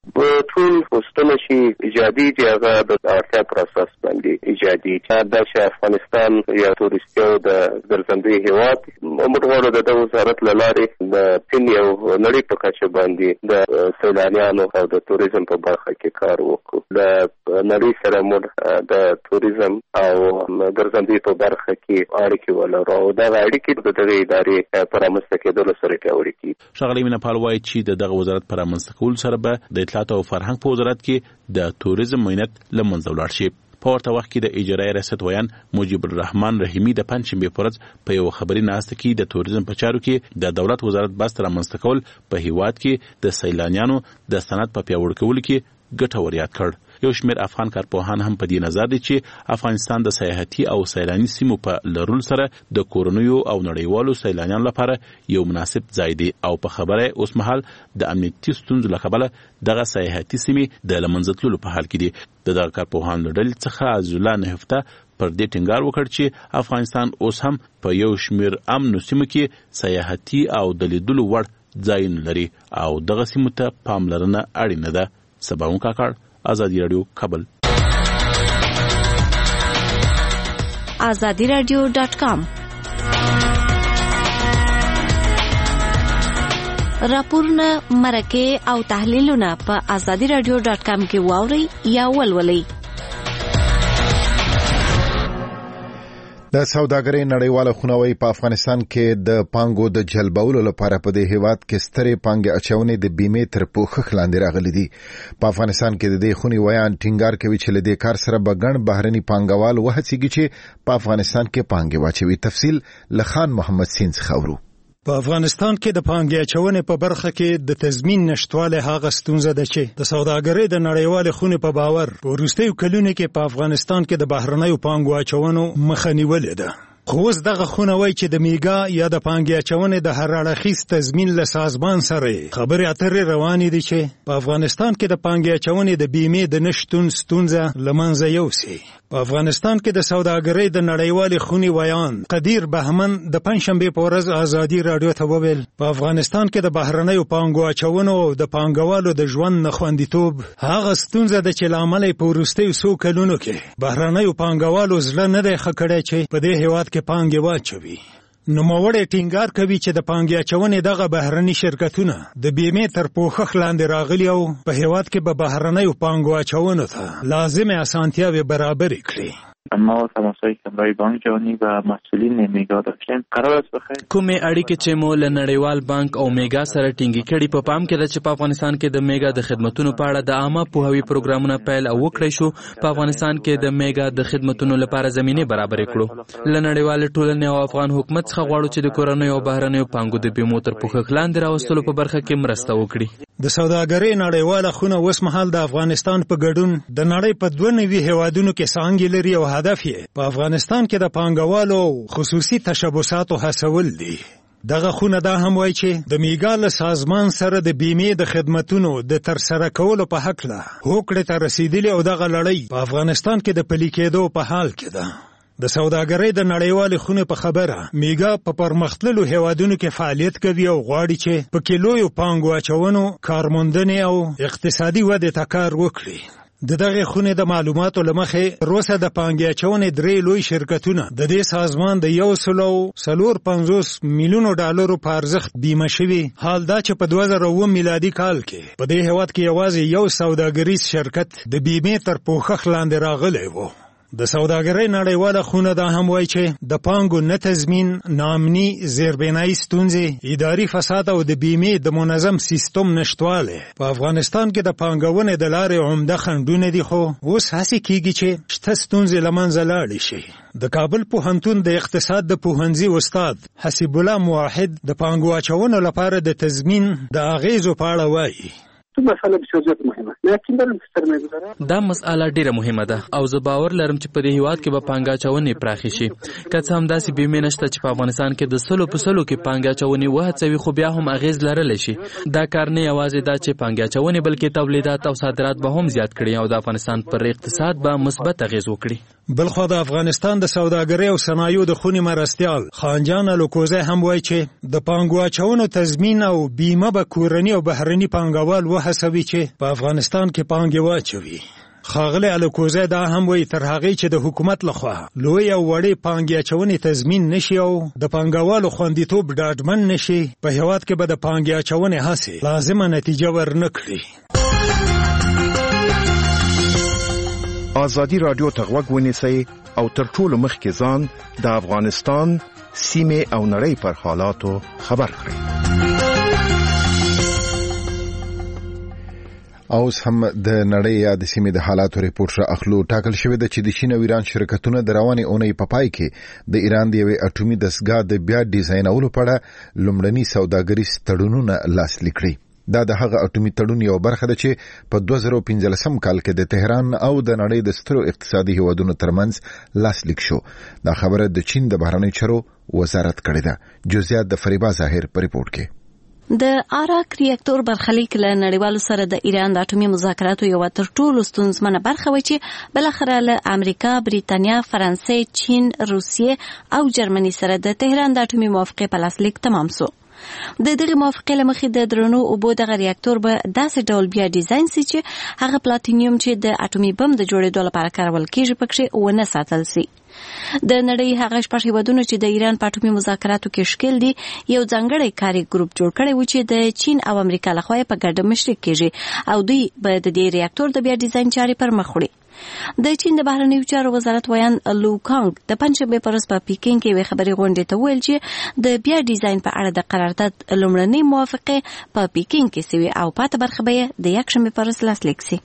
[SPEAKER 3] ټول پوسټونه چې ایجادي دي هغه د اړتیا پر اساس باندې ایجادي دا چې افغانستان یا تورستیو د ګرځندوی هیواد موږ غواړو د دغه وزارت له لارې د فن یو نړۍ په کچه باندې د سیلانیانو او د توریزم په برخه کې کار وکړو. د نړۍ سره موږ د توریزم او ګرځندوی په برخه کې اړیکې ولرو او دا اړیکې د دغه ادارې پر رامنځته کېدلو سره پیاوړې کیږي.
[SPEAKER 19] ښاغلی میناپال وایي چې دغه وزارت پر رامنځته کولو سره به د اطلاعات او فرهنګ په وزارت کې د توریزم معاونیت له منځه ولاړ شي. په ورته وخت کې د اجرایي ریاست ویان مجیب الرحمن رحیمي د پنځشنبې په ورځ په یو خبري ناسته کې د توریزم په چارو کې د دولت وزارت بست رامنځته کول په هیواد کې د سیلانیانو د صنعت په پیاوړي کولو کې ګټور یاد کړ. یو شمېر افغان کارپوهان هم په دې نظر دي چې افغانستان د سیاحتي او سیلاني سیمو په لرلو سره د کورنیو او نړیوالو سیلانیانو لپاره یو مناسب ځای دی او په خبره اوس مهال د امنیتي ستونزو له کبله دغه سیاحتي سیمې د له منځه تللو په حال کې دي. د دغه کارپوهانو له ډلې څخه عزیزالله نهفته پر دې ټینګار وکړ چې افغانستان اوس هم په یو شمېر امنو سیمو کې سیاحتي او د لیدلو وړ ځایونه لري او دغه سیمو ته پاملرنه اړینه ده. سباون کاکړ، آزادی رادیو، کابل.
[SPEAKER 5] azadiradio.com راپورونه، مرکې او تحلیلونه په azadiradio.com کې واورئ یا ولولئ.
[SPEAKER 1] د سوداګرۍ نړیواله خونوي په افغانستان کې د پانګو د جلبولو لپاره په دې هیواد کې سترې پانګې اچونې د بیمې تر پوښښ لاندې راغلي دي. په افغانستان کې د دې خونې ویان ټینګار کوي چې له دې کار سره به ګڼ بهرني پانګوال وهڅېږي چې په افغانستان کې پانګې واچوي. تفصیل له خان محمد سین څخه اورو.
[SPEAKER 21] په افغانستان کې د پانګې اچونې په برخه کې د تضمین نشټواله هغه ستونزه ده چې د سوداګرۍ د نړیوال خونې په باور په وروستیو کلونو کې په افغانستان کې د بهرنیو پانګو اچونو مخه نیولې ده. خو اوس دغه خونه وایي چې د میګا یا د پانګې اچونې د هر اړخیز تضمین له سازمان سره خبرې اترې روانې دي چې په افغانستان کې د پانګې اچونې د بیمې د نشتون ستونزه له منځه یوسي. په افغانستان کې د سوداګرۍ د نړیوال خونې ویان قدیر بهمن د پنځشنبې په ورځ ازادي راډیو ته وویل په افغانستان کې د بهرنیو پانګو اچونو او د پانګوالو د ژوند نخوندیتوب هغه ستونزه ده چې له امله په وروستیو څو کلونو کې بهرنیو پانګوالو زړه نه دی ښه کړی چې په دې هیواد کې پانګې واچوي. نوموړی ټینګار کوي چې د پانګې اچونې دغه بهرني شرکتونه د بیمې تر پوښښ لاندې راغلي او په هیواد کې به بهرنیو پانګو اچونو ته لازمه اسانتیاوې برابرې کړي.
[SPEAKER 4] ما تماسهای کمرای بانک جهانی و مسئولین میگا داشتیم. قرار است بخیر
[SPEAKER 10] کومې اړیکې چې مو له نړیوال بانک او میگا سره ټینګې کړي په پام کې ده چې په افغانستان کې د میگا د خدماتو په اړه د عامه پوهاوي پروګرامونه پیل او وکړی شو. په افغانستان کې د میگا د خدماتو لپاره زمینه برابر کړو. له نړیوال ټولنې او افغان حکومت څخه غواړو چې د کورنۍ او بهرنیو پانګو د بیمو تر پوښښ لاندې راوستلو په برخه کې مرسته وکړي.
[SPEAKER 21] د سوداګرۍ نړیواله خونه اوس مهال د افغانستان په ګډون د نړۍ په 92 هیوادونو کې څانګې لري او هدف یې په افغانستان کې د پانګوالو خصوصي تشبثاتو هڅول دي. دغه خونه دا هم وایي چې د میگا له سازمان سره د بیمې د خدماتونو د ترسره کولو په حق له هوکړې ته رسیدلي او دغه لړۍ په افغانستان کې د پلي کېدو په حال کې ده. د سوداګرۍ د نړیوالې خونې په خبره میگا په پرمختللو هیوادونو کې فعالیت کوي او غواړي چې په کلویو پانګو اچونو کارموندنې او اقتصادي ودې ته کار وکړي. د دغه خونې د معلوماتو لمخې روسه د پانګې اچونې 3 لوی شرکتونه د دې سازمان د 150 میلیونو ډالرو په ارزښت بیمه شوي. حال دا چې په 2009 میلادي کال کې په دې هیواد کې یوازې یو سوداګریز شرکت د بیمې تر پوښښ لاندې راغلی و. د سوداګرۍ نړیواله خونه دا هم وایي چې د پانګو نه تضمین، ناامني، زیربنایي ستونزې، اداري فساد او د بیمې د منظم سیستم نشتوالی په افغانستان کې د پانګونې د لارې عمده خنډونه دي، خو اوس هڅې کیږي چې شته ستونزې له منځه لاړې شي. د کابل پوهنتون د اقتصاد د پوهنځي استاد حسیب الله موحد د پانګو اچونو لپاره د تضمین د اغیزو په اړه وایي.
[SPEAKER 18] مسأله بسیار مهمه لكن در سرمایه‌گذاران
[SPEAKER 10] دا مسأله ډیره مهمه ده او زه باور لرم چې په دې هیواد کې به پانګه اچونې پراخې شي. که څه هم داسې بیمې نشته چې په افغانستان کې د سلو په سلو کې پانګه اچونې وهڅوي، خو بیا هم اغیز لرلی شي. دا کار نه یوازې دا چې پانګه اچونې بلکې تولیدات او صادرات به هم زیات کړي او د افغانستان پر اقتصاد به مثبت اغیز وکړي.
[SPEAKER 21] بلخو د افغانستان د سوداګرۍ او صنایعو د خونې مرستیال خانجان الوکوزی هم وایي چې د پانګو اچونو تضمین او بیمه به کورني او بهرني پانګوال وهڅوي چې په افغانستان کې پانګې واچوي. ښاغلی الوکوزی دا هم وایي تر هغې چې د حکومت لخوا لوی او وړې پانګې اچونې تضمین نشي او د پانګوالو خوندیتوب ډاډمن نشي، په هیواد کې به د پانګې اچونې هڅې لازمه نتیجه ورنه کړي.
[SPEAKER 9] ازادي رادیو ته غوږ ونیسئ او تر ټولو مخکې ځان د افغانستان سیمې او نړۍ پر حالاتو خبر کړئ.
[SPEAKER 1] اوس هم د نړۍ یا د سیمې د حالاتو ریپورت را اخلو. ټاکل شوی د چې د چین او ایران شرکتونه د روانې اونۍ په پای کې د ایران د یوې اټومي دستګاه د بیا ډیزاینولو په اړه لومړني سوداګریز تړونونه لاسلیک کړي. دا د هغه اټومي تړون یو برخه ده چې په 2015 کال کې د تهران او د نړۍ د سترو اقتصادي هیوادونو ترمنځ لاسلیک شو. دا خبره د چین د بهرنی چارو وزارت کړې ده. جزئیات د فریبا ظاهر په ریپورت کې.
[SPEAKER 5] د آراک ریاکټور برخلیک له نړیوالو سره د ایران د اټومي مذاکراتو یو تر ټولو ستونزمنه برخه و چې بلخره له امریکا، بریتانیا، فرانسې، چین، روسیې او جرمني سره د تهران د اټومي موافقه په لاسلیک تمام شو. د دغه موافقه لمخې د درنو اوبو د ریاکټور به داسې ډول بیا ډیزاین سي چې هغه پلاتینیوم چې د اټومي بم د جوړېدو لپاره کارول کیږي پکې ونه ساتل سي. د نړۍ هغه شپږ هیوادونو چې د ایران په اټومي مذاکراتو کې شکل دي یو ځانګړی کاري ګروپ جوړ کړی و چې د چین او امریکا لخوا په ګډه مشرک کیږي او دوی به د دې ریاکټور د بیا ډیزاین چارې پر مخ وړي. د چین د بهرنیو چارو وزارت ویان لو کانګ د پنځشنبه پر ورځ په پیکینګ کې وی خبري غونډې ته ویل چې د بیا ډیزاین په اړه د قرارداد لومړنۍ موافقه په پیکینګ کې سوي او پاته برخه به د یکشنبه پر ورځ لاسلیک شي.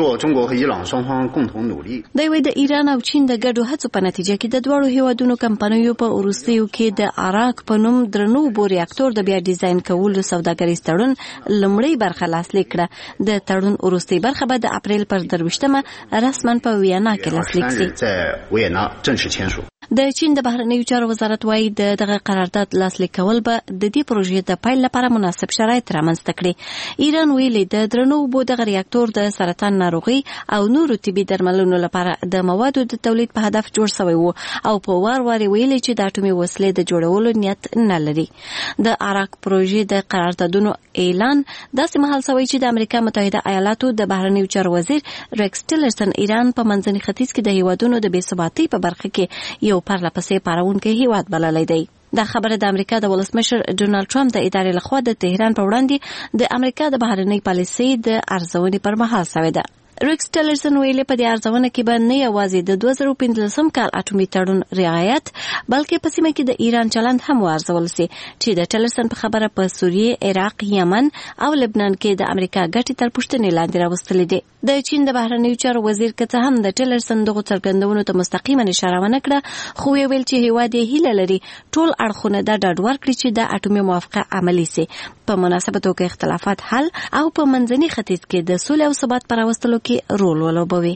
[SPEAKER 5] د وی د ایران او چین د ګډو هڅو په نتیجه کې د دوړو هیوادونو کمپنیو په وروستیو کې د آراک په نوم درنو بو ریاکټور د بیا ډیزاین کولو سوداګریز تړون لومړی برخه لاسلیک کړه. د تړون وروستۍ برخه به د اپریل پر 23مه رسماً په ویانا کې لاسلیک شي. د چین د بهرنیو چارو وزارت وايي دغه قرارداد لاسلیک کول به د دې پروژې د پیل لپاره مناسب شرایط رامنځته کړي. ایران ویلي د درنو بو د ریاکټور د سرطان ناروغي او نورو طبي درملونو لپاره د موادو د تولید په هدف جوړ شوی وو او په وار ویلي چې د اټومي وسلې د جوړولو نیت نه لري. د آراک پروژې د قراردادونو اعلان داسې مهال شوی چې د امریکا متحده ایالاتو د بهرنیو چارو وزیر ریکس ټیلرسن ایران په منځني ختیځ کې د هیوادونو د بې ثباتۍ په برخه کې یو پرلپسې پارونکی هیواد بللی دی. دا خبره د امریکا د ولسمشر ډونالد ټرمپ د ادارې لخوا د تهران په وړاندې د امریکا د بهرنۍ پالیسۍ د ارزونې پر مهال شوې ده. ریکس ټیلرسن ویلي په دې ارزونه کې به نه یوازې د 2015 کال اټومي تړون رعایت بلکې په سیمه کې د ایران چلند هم وارزول شي چې د ټیلرسن په خبره په سوریه، عراق، یمن او لبنان کې د امریکا ګټې تر پوښتنې لاندې راوستلې دي. د چین د بهرنیو چارو وزیر که څه هم د ټیلرسن دغه څرګندونو ته مستقیما اشاره ونه کړه، خو ویل چې هیواد یې هیله لري ټول اړخونه د ډاډ ورکړي چې د اټومي موافقه عملي شي. په مناسبتو کې اختلافات حل او په منځني ختیځ کې د سولې او ثبات پر راوستلو کې رول ولوبوي.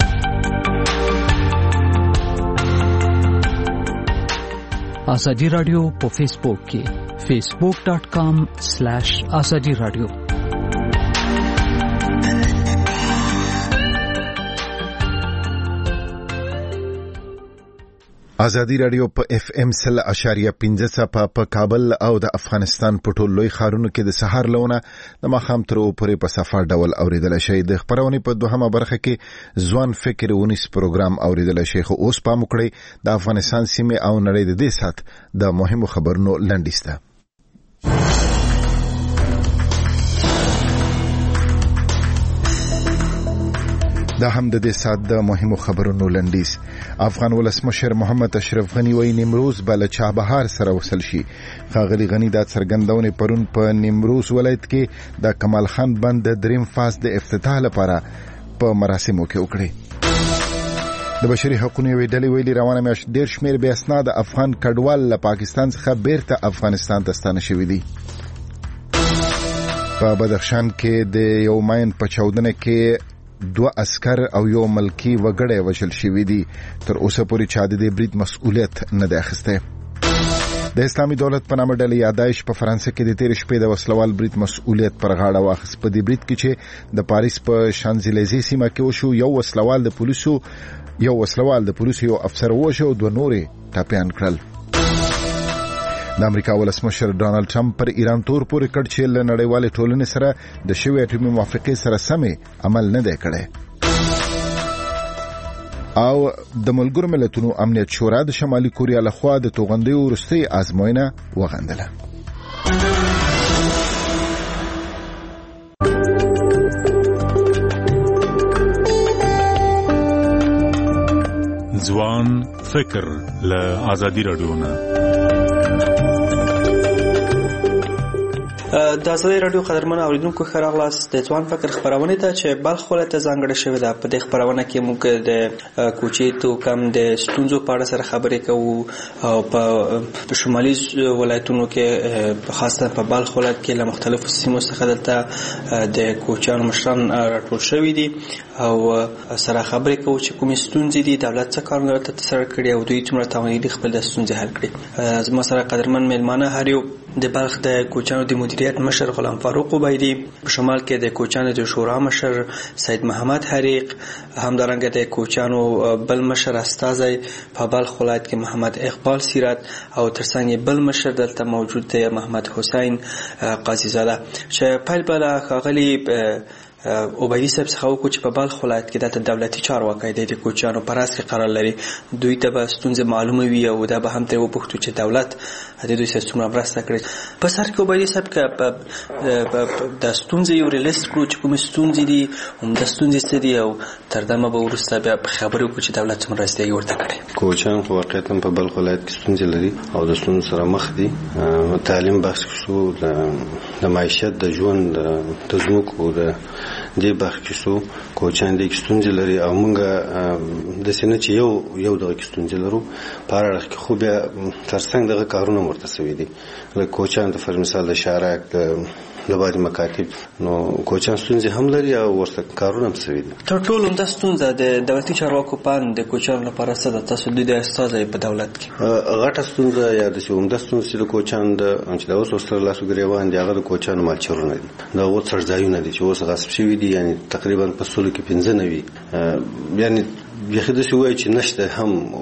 [SPEAKER 2] ازادي رادیو په فیسبوک کې facebook.com/azadi radio.
[SPEAKER 1] ازادي رادیو په FM 100.5 په کابل او د افغانستان په ټولو لوی ښارونو کې د سحر لونه د ماښام تر پورې په صفه ډول اوریدل شي. د خبرونې په دوهمه برخه کې ځوان فکر ونیس پروګرام اوریدل شي. خو اوس پام وکړئ د افغانستان سیمه او نړۍ د دې سات د مهمو خبرونو لنډیسته. دا هم د دې سات د مهمو خبرونو لنډیس. افغان ولسمشر محمد اشرف غنی وایي نیمروز بل چابهار سره وصل شي. ښاغلي غنی دا څرګندونه پرون په نیمروز ولایت کې د کمال خان بند د دریم فاز د افتتاح لپاره په مراسمو کې وکړي. د بشري حقوقو ډلې ویلي روانه میاشت ډېر شمېر بې اسناده افغان کډوال له پاکستان څخه بیرته افغانستان ته ستانه شوي دي. په بدخشان کې د یو ماین په چاودنه کې 2 عسكر او یو ملکی وګړی وژل شوی دي. تر اوسه پورې چا د دې برید مسؤلیت نه دی اخیستی. د اسلامي دولت په نامه ډلې یادایش په فرانسه کې د تیر شپې د وسلوال برید مسؤلیت پر غاړه واخیست. په دې برید کې چې د پاریس په شانزلیزې سیمه کې وشو، یو وسلوال د پولیسو یو افسر وژه او 2 نورې ټاپیان کړل. د امریکا ولسمشر ډانلډ ټرمپ پر ایران تور پورې کړ چې له نړیوالې ټولنې سره د شوې اټومي موافقې سره سمې عمل نه دی کړی. او د ملګرو ملتونو امنیت شورا د شمالي کوریا لخوا د توغندیو وروستۍ ازموینه وغندله.
[SPEAKER 22] ځوان فکر له ازادي رادیو نه.
[SPEAKER 23] د ازادي رادیو قدرمن اوریدونکو ښه راغلاست د ځوان فکر خبرونه ته چې بلخ ولایت ځانګړې شوې ده. په دې خبرونه کې موږ د کوچي توکم د ستونزو په اړه سره خبرې کوو او په شمالي ولایتونو کې خاصه په بلخ ولایت کې له مختلفو سیمو څخه دلته د کوچیانو مشران راټول شوي دي او سره خبرې کوو چې کومې ستونزې دي، دولت څه کارونه ورته سره کړي او دوی څومره توانایي خپل د ستونزې حل کړي. زما سره قدرمن میلمانه هر یو د بلخ د کوچیانو د مدیریت مشر غلام فاروق عبیدی، په شمال کې د کوچیانو د شورا مشر سید محمد حریق، همدارنګه د کوچیانو بل مشر استازی په بلخ ولایت کې محمد اقبال سیرت او ترڅنګ بل مشر دلته موجود دی محمد حسین قاضی زاده. چې پیل بل خاغلی عبیدی صاحب څخه وکړو چې په بلخ ولایت کې د دولتي چارواکي د کوچیانو پر اساس قرار لري، دوی ته به ستونزې معلومه وي او دا به هم تر وپوښتو چې دولت د دوی سره څومره مرسته کړي. په سر کې عبیدی صاحب کې د ستونزې یو ریلیست کړو چې کومې ستونزې دي، هم د ستونزې څه دي او تر دمه به وروسته بیا خبرې وکړو چې دولت څومره مرسته ورته کړي.
[SPEAKER 24] کوچیان خو واقعیتاً په بلخ ولایت کې ستونزې لري او د ستونزو سره مخ دي. تعلیم بخش شو، د معیشت، د ژوند، د ځمکو، د دې بخش شو کوچیان د ستونزې لري او موږ د سینې چې یو دغه ستونزې لرو په اړه کې خو بیا ترڅنګ دغه کارونه مرتسوي دي. لکه کوچیان د فرض مثال د شارک د بعض مکاتب نو کوچیان ستونزې هم لري او ورته کارونه هم سوي دي.
[SPEAKER 23] تر ټولو همدا ستونزه د دولتي چارواکو پاند د کوچیانو لپاره څه ده؟ تاسو د استازي په دولت کې
[SPEAKER 24] غټه ستونزه یا د همدا ستونزه چې د کوچیان د چې د اوس سره لاسو ګریوان دي هغه د کوچیانو مالچرونه دي، دا اوس ځایونه دي چې اوس غصب شوي دي، یعنی تقریبا په 100 کې 15 یعنی یخه د شوی چې نشته هم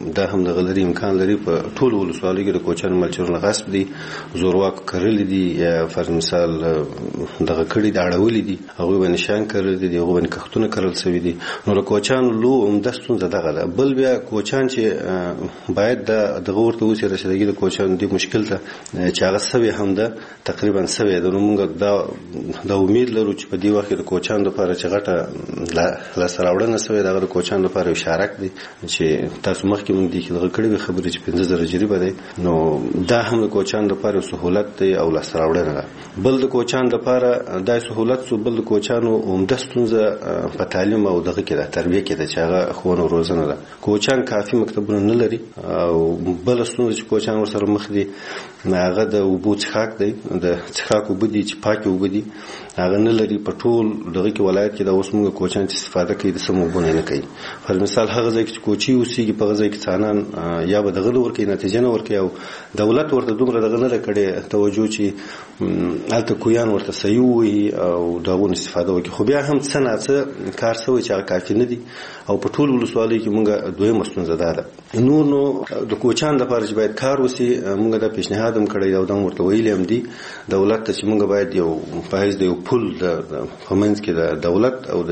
[SPEAKER 24] دا هم د غلري امکان لري په ټول ولسوالۍ کې د کوچانو ملچرونه غصب دي زورواک کرل دي فرض مثال دغه کړي د اړولې دي هغه باندې شان کرل دي هغه باندې کښتونه کرل سوي دي نو د کوچانو لو عمدستون دغه ده بل بیا کوچان چې باید دغه ورته اوسې رسیدګي د کوچانو دی مشکل ته چې هغه سوي هم ده تقریبا سوي ده نو موږ دا امید لرو چې په دې وخت د کوچانو لپاره چې غټه لاسراوړنه سوي دغه د کوچانو لپاره شارک دي چې تاسو مخکې موږ دي دغه کړي خبرې چې 15 جریبه ده نو دا هم د کوچانو لپاره سہولت دی او لاسراوړنه ده بل د کوچانو لپاره دا سہولت سو بل د کوچانو عمدستونه په تعلیم او دغه کې د تربیه کې د چاغه خونه روزنه ده کوچان کافي مکتبونه نه لري او بل ستونزه چې کوچان ورسره مخ دي هغه د اوبو څښاک دی د څښاک اوبه دي چې پاکي اوبه دي هغه نه لري په ټول دغه کې ولایت کې د اوس موږ کوچان چې استفاده کوي د سمو بونه نه کوي پر مثال هغه ځای کې کوچي اوسېږي په غځای کې څانان یا به دغه ورکې نتیجه نه ورکې او دولت ورته دومره دغه نه کړي توجه چې الته کویان ورته صحیح وي او دغه استفاده وکړي خو بیا هم څه نه کار سوی چې هغه کافي نه دي او په ټول ولسوالۍ کې موږ دویمه ستونزه ده نو د کوچان لپاره چې باید کار وسی موږ د پیشنهاد هم کړی او د ورته ویلې هم دي دولت ته چې موږ باید یو پایز د یو پل د فمنس کې د دولت او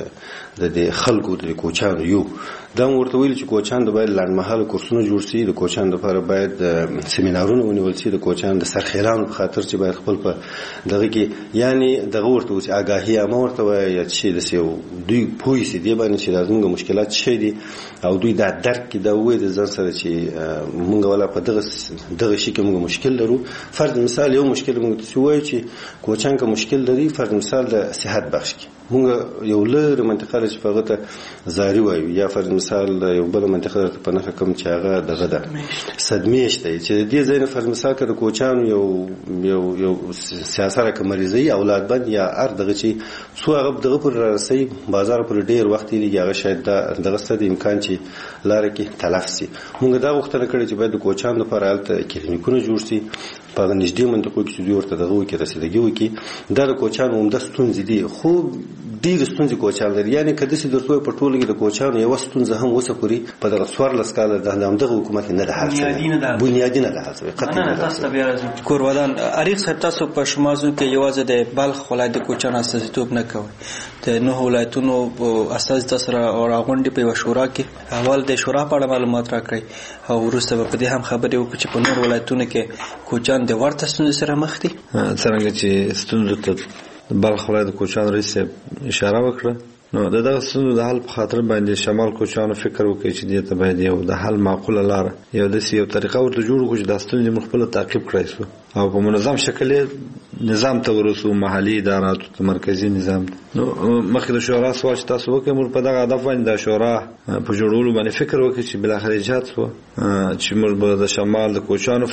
[SPEAKER 24] د خلکو د کوچانو یو دا ورته ویل چې کوچان د باید لړمحاله کورسونه جوړ شي د کوچان لپاره باید سیمینارونه ونیول شي د کوچان د سرخیران په خاطر چې باید خپل په دغه کې یعنی دغه ورته اوس آگاهی امه ورته وایي چې د سیو دوی پوي سي دی باندې چې لازمه مشکلات شي دي او دوی دا درک کې دا وایي د ځان سره چې مونږ ولا په دغه شي کې مونږ مشکل لرو فرض مثال یو مشکل مونږ ته وایي چې کوچان کا مشکل لري فرض مثال د صحت بخش کې مونږ یو لږه منطقه چې په غته زاري وایو یا فرض مثال یو بل منطقه ته په نخښه کم چې هغه دغه ده صدمه شته چې دې ځای نه فرض مثال کړه کوچانو یو سیاسره کمریزي اولاد باندې یا ار دغه چې څو هغه دغه پر راسي بازار پر ډیر وخت دی هغه شاید دغه ستاسو امکان چې لاره کې تلف شي مونږ دا وختونه کړی چې باید د کوچانو لپاره الته کلینیکونه جوړ شي په نږدې منطقو کې چې دوی ورته دغه وکړي رسیدګي وکړي دا د کوچانو عمده ستونزې دي خو ډېر ستونزې کوچان لري یعنی کله چې درته په ټوله کې د کوچانو یو ستونزه هم وسه پوری په دغه څوار لسکاله د همدغه حکومت نه ده حل شوی بنیادی نه ده حل شوی
[SPEAKER 23] قطعا نه تاسو بیا راځي کورودان اریخ صاحب تاسو په شمازو کې یوازې د بلخ ولایت د کوچان استازیتوب نه کوي د نو ولایتونو استازي تاسو را غونډې په شورا کې اول د شورا په اړه معلومات راکړي او وروسته په دې هم خبرې وکړي چې په نور ولایتونو کې کوچان د ورته ستونزې سره مخ دي
[SPEAKER 6] څنګه چې ستونزې ته بلخ ولایت کوچان رئیس اشاره وکړه نو دغه ستونزو د حل په خاطر باندې شمال کوچانو فکر وکړي چې دې ته باید یو د حل معقوله لار یو د یو طریقه ورته جوړ کړو چې د ستونزې مخبل تعقیب کړی شو او په منظم شکل نظام ته ورسو محلي ادارات او مرکزی نظام نو مخکې د شورا سوال چې تاسو وکړئ موږ په دغه هدف باندې د شورا په جوړولو باندې فکر وکړي چې بل خارجات وو چې موږ به د شمال د کوچانو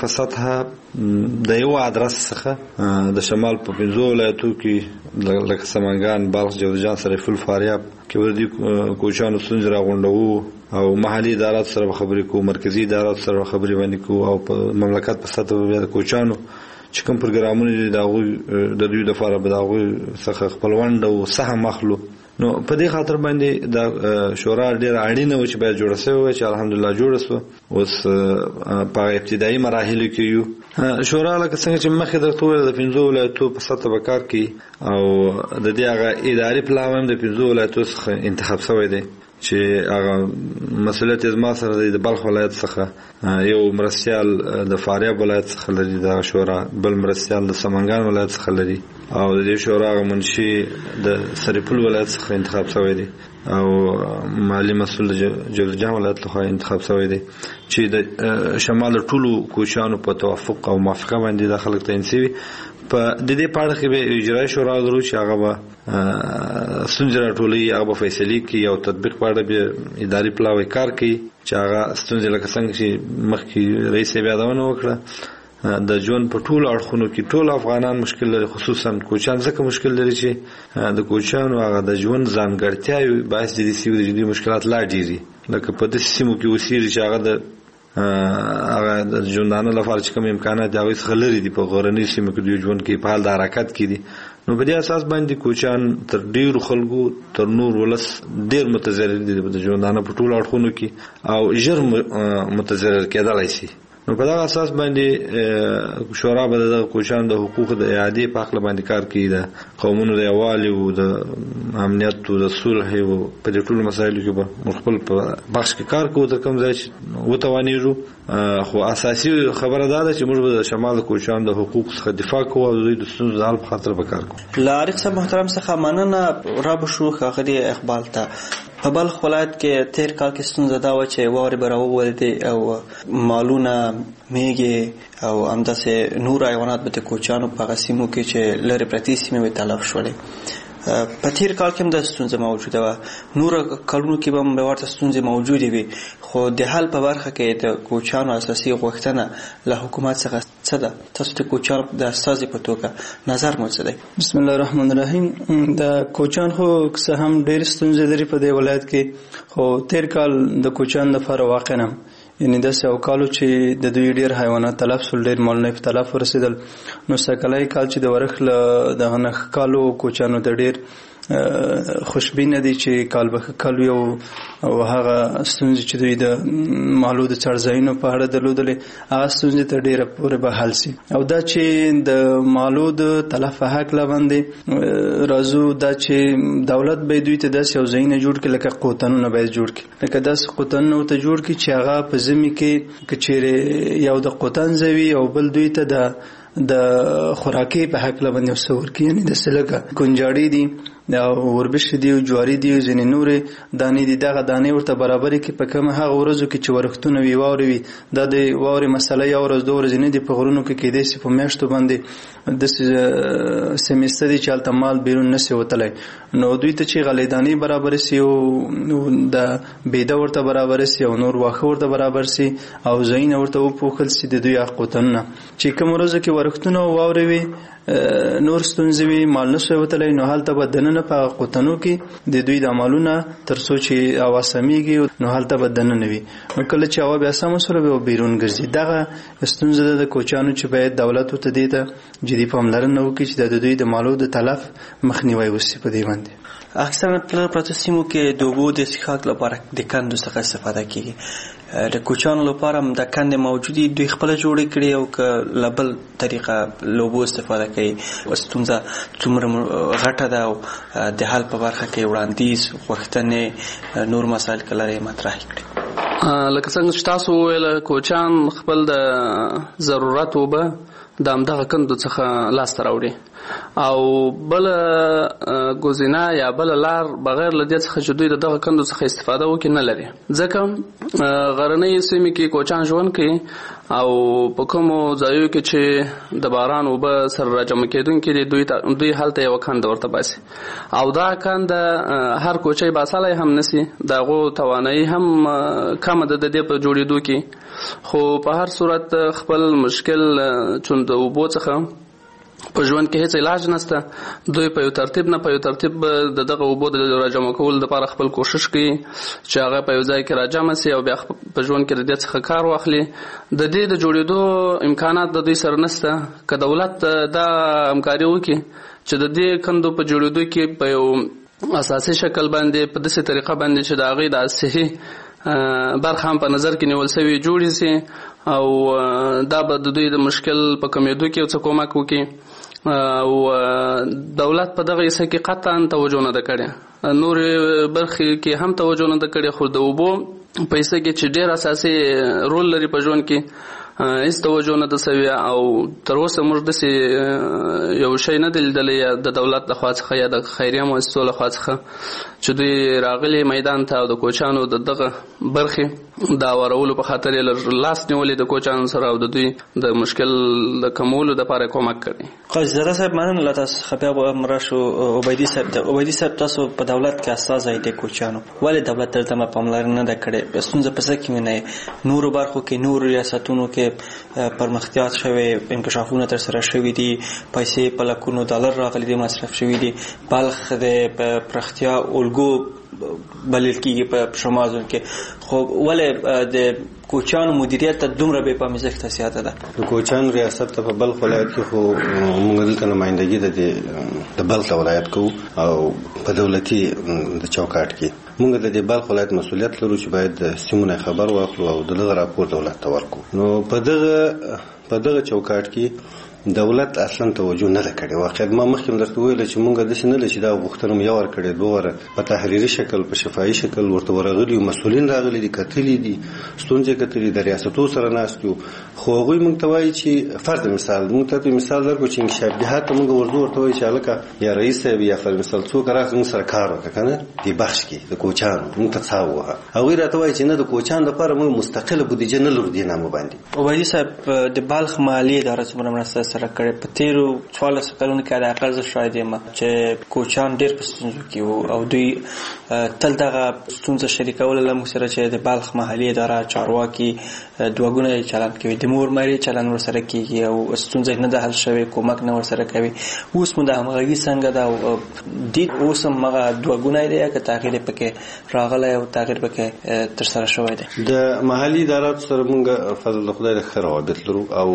[SPEAKER 6] فسادها د یو ادرس څخه د شمال په 15 ولایتو کې لکه سمنګان بلخ جوزجان سرپل فاریاب کې وردی کوچانو ستونزې راغونډو او محلي ادارات سره خبرې کوو مرکزی ادارات سره خبرې باندې کوو او په مملکت په سطح باندې کوچانو چې کوم پروګرامونه د دوی لپاره به دا غوي څخه خپلوند او سهم مخلو نو په دې خاطر باندې د شورا ډېر اړینه و چې باید جوړ شوی چې الحمدلله جوړ شو اوس په ابتدایي مراحلو کې یو شورا لکه څنګه چې مخکې درته ویل د 15 ولایتو په سطح به کار کوي او د دې هغه اداري پلان هم د 15 ولایتو څخه انتخاب شوی دی چې هغه مسؤلیت زما سره د بلخ ولایت څخه یو مرستيال د فاریاب ولایت څخه لري د شورا بل مرستيال د سمنګان ولایت څخه لري او د دې شورا منشي د سرپل ولایت څخه انتخاب شوی دی او مالی مسؤل جوزجان ولایت له انتخاب شوی دی چې د شمال ټولو کوچانو په توافق او موافقه باندې د خلک ته انسوي په د دې پاړه کې به اجرایی شورا درو چې هغه به ستونزې راټولي هغه به فیصله کوي او تطبیق پاړه به اداري پلاوی کار کوي چې هغه ستونزې لکه څنګه چې مخکې رئیس بیا داونه وکړه د ژوند په ټول اړخونو کې ټول افغانان مشکل لري خصوصا کوچان ځکه مشکل لري چې د کوچانو هغه د ژوند ځانګړتیاوې باعث دي چې د مشکلات لا ډیری لکه په دې سیمو کې وسیری چې هغه د ژوندانه لپاره چې کوم امکانات دا وایي خلري دي په غورنی سیمو کې د ژوند کې په حال د حرکت کې دي نو په دې اساس باندې کوچان تر ډیرو خلکو تر نور ولس ډیر متضرر دي د ژوندانه په ټولو اړخونو کې او ژر متضرر کېدلای شي. نو په دغه اساس باندې شورا به د کوچان د حقوقو د اعادې په حق باندې کار کوي، د قومونو د یووالي او د امنیت او د صلح او په دې ټولو مسایلو کې به خپل په بخش کې کار کوو تر کوم ځای چې وتوانیږو. خو اساسي خبره دا ده چې موږ به د شمال کوچان د حقوق څخه دفاع کوو او د دوی د ستونزو د حل په خاطر به کار کوو.
[SPEAKER 23] له عارف صاحب محترم څخه مننه را بشو ښاغلي اقبال ته. په بلخ ولایت کې تیر کال کې ستونزه دا وه چې واورې به راوولېدې او مالونه میږې او همداسې نور حیوانات به د کوچیانو په هغه سیمو کې چې لرې پرتې سیمې به تلف شولې. په تیر کال کې هم دا ستونزه موجوده وه، نور کلونو کې به هم ورته ستونزې موجودې وي، خو د حل په برخه کې د کوچیانو اساسي غوښتنه له حکومت څخه څه ده؟ تاسو د کوچیانو د استازي په توګه نظر مو څه دی؟ بسم الله الرحمن الرحیم. د کوچیان خو څه هم ډېر ستونزې لري په دې ولایت کې، خو تیر کال د کوچیانو لپاره واقعا یعنی داسې اوکالو چې د دوی ډېر حیوانات تلف شول، ډېر مالونه په تلف ورسېدل. نو سږکالی کال چې د ورښت له دغه نه کالو کوچیانو ته ډېر خوشبینه دي چې کال به کال وي او هغه ستونزې چې دوی د مالو د څړځایونو په اړه درلودلې هغه ستونزې ته ډېره پورې به حل سي. او دا چې د مالو د تلف په هکله باندې راځو، دا چې دولت به دوی ته داسې یو ځایونه جوړ کړي لکه قوتنونه باید جوړ کړي، لکه داسې قوتنونه ورته جوړ کړي چې هغه په ژمي کې که چیرې یو د قوتن ځای وي او بل دوی ته د خوراکي په هکله باندې وسور کې، یعنی د سلکه کنجاړي دي او وربشې دي او جواري دي او ځینې نورې دانې دي، دغه دانې ورته برابرې کړي په کومه هغه ورځو کې چې ورښتونه وي، واورې وي. دا د واورې مسله یو ورځ دوه ورځې نه دي، په غرونو کې کېدای شي په میاشتو باندې داسې سمیسته دي چې هلته مال بیرون نه سي وتلی. نو دوی ته چې غلې دانې برابرې سي او د بیده ورته برابرې سي او نور واښه ورته برابر سي او ځایونه ورته وپوښل سي د دوی قوتنونه چې کوم ورځو کې ورښتونه او واورې وي، نور ستونزې وي، مال نه سوی وتلی، نو هلته به دننه په قوتنو کې د دوی د مالونه تر څو چې هوا سمیږي نو هلته به دننه وي. نو کله چې هوا بیا سمه سوله به بیرون ګرځي. دغه ستونزه ده د کوچیانو چې باید دولت ورته دې ته جدي پاملرنه وکړي چې د دوی د مالو د تلف مخنیوی وشي په دې باندې. اکثرا په پراته سیمو کې د اوبو د څښاک لپاره د کندو څخه استفاده کیږي. د کوچیانو لپاره هم د کندې موجودي، دوی خپله جوړې کړي او که له بل طریقه له اوبو استفاده کوي. ستونزه څومره غټه ده او د حل په برخه کې وړاندیز غوښتنې نور مسایل که لرئ مطرح کړي.
[SPEAKER 7] لکه څنګه چې تاسو وویل، کوچیان خپل د ضرورت اوبه د همدغه کندو څخه لاسته راوړي او بل ګزینه یا بل لار بغیر له دې څخه چې دوی دغه کندو څخه استفاده وکړي نه لري، ځکه غرنۍ سیمې کې کوچیان ژوند کوي او په کومو ځایو کې چې د باران اوبه سره راجمع کېدونکي دي دوی هلته یوه کنده ورته باسي او دا کنده هر کوچی باسلی هم نسي، د هغو توانایي هم کمه ده د دې په جوړېدو کې. خو په هر صورت خپل مشکل چون د اوبو څخه په ژوند کې هیڅ علاج نشته، دوی په یو ترتیب نه په یو ترتیب د دغه اوبو د راجمع کولو لپاره خپل کوشش کوي چې هغه په یو ځای کې راجمع سي او بیا په ژوند کې د دې څخه کار واخلي. د دې د جوړېدو امکانات د دوی سره نشته. که دولت دا همکاري وکړي چې د دې کندو په جوړېدو کې په یو اساسي شکل باندې په داسې طریقه باندې چې د هغې د صحي برخه هم په نظر کې نیول سوي جوړې سي او دا به د دوی د مشکل په کمېدو کې څه کومک وکړي. او دولت په دغه حصه کې قطعا توجه نه ده کړې، نور برخې کې هم توجه نه ده کړې، خو د اوبو په حصه کې چې ډېر اساسي رول لري په ژوند کې هیڅ توجه نه ده سوي او تر اوسه موږ داسې یو شی نه دی لیدلی یا د دولت لخوا څخه یا د خیریه مؤسسو لخوا څخه چې دوی راغلي میدان ته او د کوچیانو د دغه برخې د اورولو په خاطر یې لاس نیولې د کوچیانو سره او د دوی د مشکل د کمولو دپاره کومک کوي.
[SPEAKER 23] قاضي زاده صاحب مننه له تاسو څخه. بیا به هم راشو عبیدي صاحب ته. عبیدي صاحب تاسو په دولت کې استازی د کوچیانو، ولې دولت دلته پاملرنه نه ده کړې؟ ستونزه په څه کې وینئ؟ نورو برخو کې نورو ریاستونو کې پرمختیات شوی، انکشافونه تر سره شوي دي، پیسې په لکونو ډالر راغلي دي، مصرف شوي دي. بلخ د پرختیا الګو بلل کیږي په شمازون کې. خو ولې د کوچانو مدیریت ته دومره بې پامي زیاته زیاته ده؟
[SPEAKER 24] د کوچانو ریاست ته په بلخ ولایت کې خو موږ دلته نمائندګي د بلخ ولایت کوو او په دولتي د چوکاټ کې موږ د بلخ ولایت مسؤلیت لرو چې باید سیمونه خبر واخلو او دغه راپور دولت ته ورکړو. نو په دغه چوکاټ کې دولت اصلا توجه نه کړي. واقعا ما مخکې درته ویل چې مونږ د سینل چې دا غوښتنه یو ور کړي دوه په تحریري شکل په شفاهي شکل ورته ورغلي مسؤلین راغلي دي کتلي دي ستونزې کتلي د ریاستو سره ناستو. خو هغه مونږ ته وایي چې فرض مثال مونږ ته مثال درکو چې انکشافات مونږ ورته وایي چې الکه یا رئیس یا فرض مثال څوک راځي مونږ سره کار وکړي کنه دی بخش کې د کوچانو مونږ ته څاوه هغه راته وایي چې نه د کوچانو لپاره مونږ مستقله بودیجه نه لرو دی نامه باندې.
[SPEAKER 23] او وایي صاحب د بلخ مالی اداره څومره مرسته سره کړې په تیرو 14 کلونو کې د اقل ز شاید یم چې کوچان ډېر په ستونزو کې وو او دوی تل دغه ستونزه شریکول له موږ سره چې د بلخ محلي اداره چارواکي دوګونه چلند کوي د مور مری چلند ورسره کیږي او ستونزه نه د حل شوی کومک نه ورسره کوي. اوس موږ د همغږي څنګه دا د اوس مغه دوګونه دی چې تغییر پکې راغلی او تغییر پکې تر سره شوی دی.
[SPEAKER 24] د محلي ادارات سره موږ فضل خدای د خیر روابط لرو او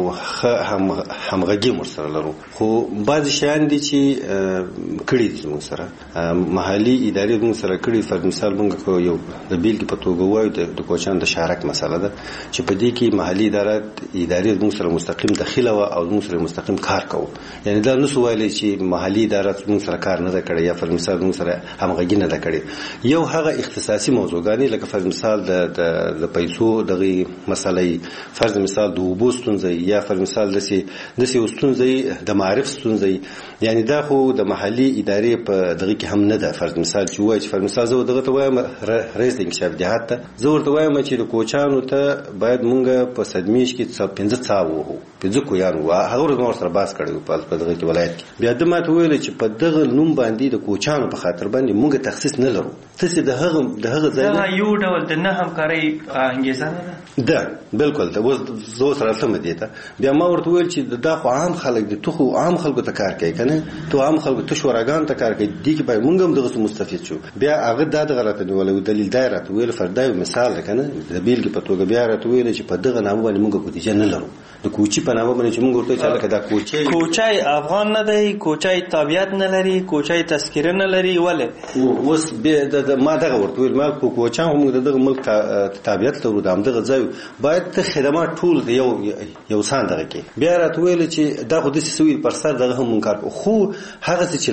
[SPEAKER 24] همغږي سره لرو. خو بعض شیان دي چې کړي دي موږ سره محلي ادارې موږ سره کړي. فرض مثال موږ یو د بیلګې په توګه وایو د کوچان د شارک مسله ده چې په دې کې محلي ادارې موږ سره مستقیم داخله و او موږ سره مستقیم کار کوو. یعنی دا نو سوالي چې محلي ادارات موږ سره کار نه کړي یا فرض مثال موږ سره همغږي نه کړي. یو هغه اختصاصي موضوعګانی لکه فرض مثال د پیسو دغه مسلې فرض مثال د اوبو ستونزې یا فرض مثال د سي ستونزې د معرف ستونزې یعنی دا خو د محلي ادارې په دغه کې هم نه ده. فرض مثال چې وایي فرض مثال زه دغه ته وایم رئیس د انکشاف جهات ته زه ورته وایم چې د کوچانو ته باید مونږ په صدمیش کې 15 څاو 15 کویان و هغه ورته سره باس کړو په دغه کې ولایت کې. بیا د ماته ویل چې په دغه نوم باندې د کوچانو په خاطر باندې مونږ تخصیص نه لرو. څه د هغه ځای
[SPEAKER 23] دا یو ډول د نه همکاري انګیزه نه
[SPEAKER 24] ده بالکل دا اوس زه سره سم دي ته. بیا ما ورته ویل چې دا خو عام خلک دي تو خو عام خلکو ته کار کوي کنه تو عام خلکو ته شوراګان ته کار کوي دي کې باید مونږ هم دغه مستفید شو. بیا هغه د غلطه نیول دلیل دایره ویل فردای مثال کنه د بیلګې په توګه بیا راته ویل چې په دغه نامه باندې مونږ بودیجه نه لرو. د کوچی په نامه باندې چې مونږ ورته چاله کدا
[SPEAKER 23] کوچای افغان نه دی کوچای تابعیت نه لري کوچای تذکره نه لري ولې
[SPEAKER 24] اوس به ما دغه ورته ویل ما کوچان هم دغه ملک تابعیت لرو د دغه ځای باید ته خدمات ټول یو سان دغه کې. بیا راته ویل چې دا خو د سوي پر سر دغه هم مونږ خو هغه چې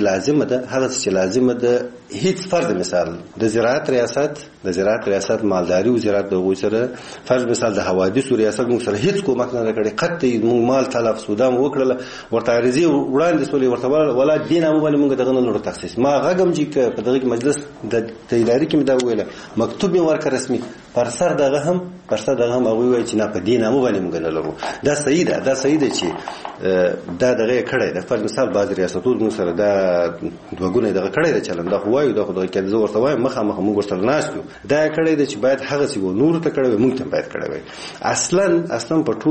[SPEAKER 24] لازم ده هیڅ فرض مثال د زراعت ریاست مالداري وزارت د سره فرض مثال د حوادث ریاست موږ سره هیڅ کومک نه کړي. قطعي موږ مال تلف سودام وکړل ورته عریضه وړاندې سولې ورته ولا دین هم باندې موږ دغه نه لرو تخصیص. ما غږم چې په دغه مجلس د ادارې کې دا ویل مکتوب یې ورکړ رسمي پر سر دغه هم هغه وایي چې نه په دین هم باندې موږ نه لرو. دا صحیح ده چې دا دغه کړي د فرض مثال باز ریاستونو موږ سره دا دوګونه دغه کړي د چلند دا وایو دا خدای کې زه ورته وایم مخه موږ سره ناشو دا کړي د چې باید هغه سی نور ته کړي موږ ته باید کړي. اصلا په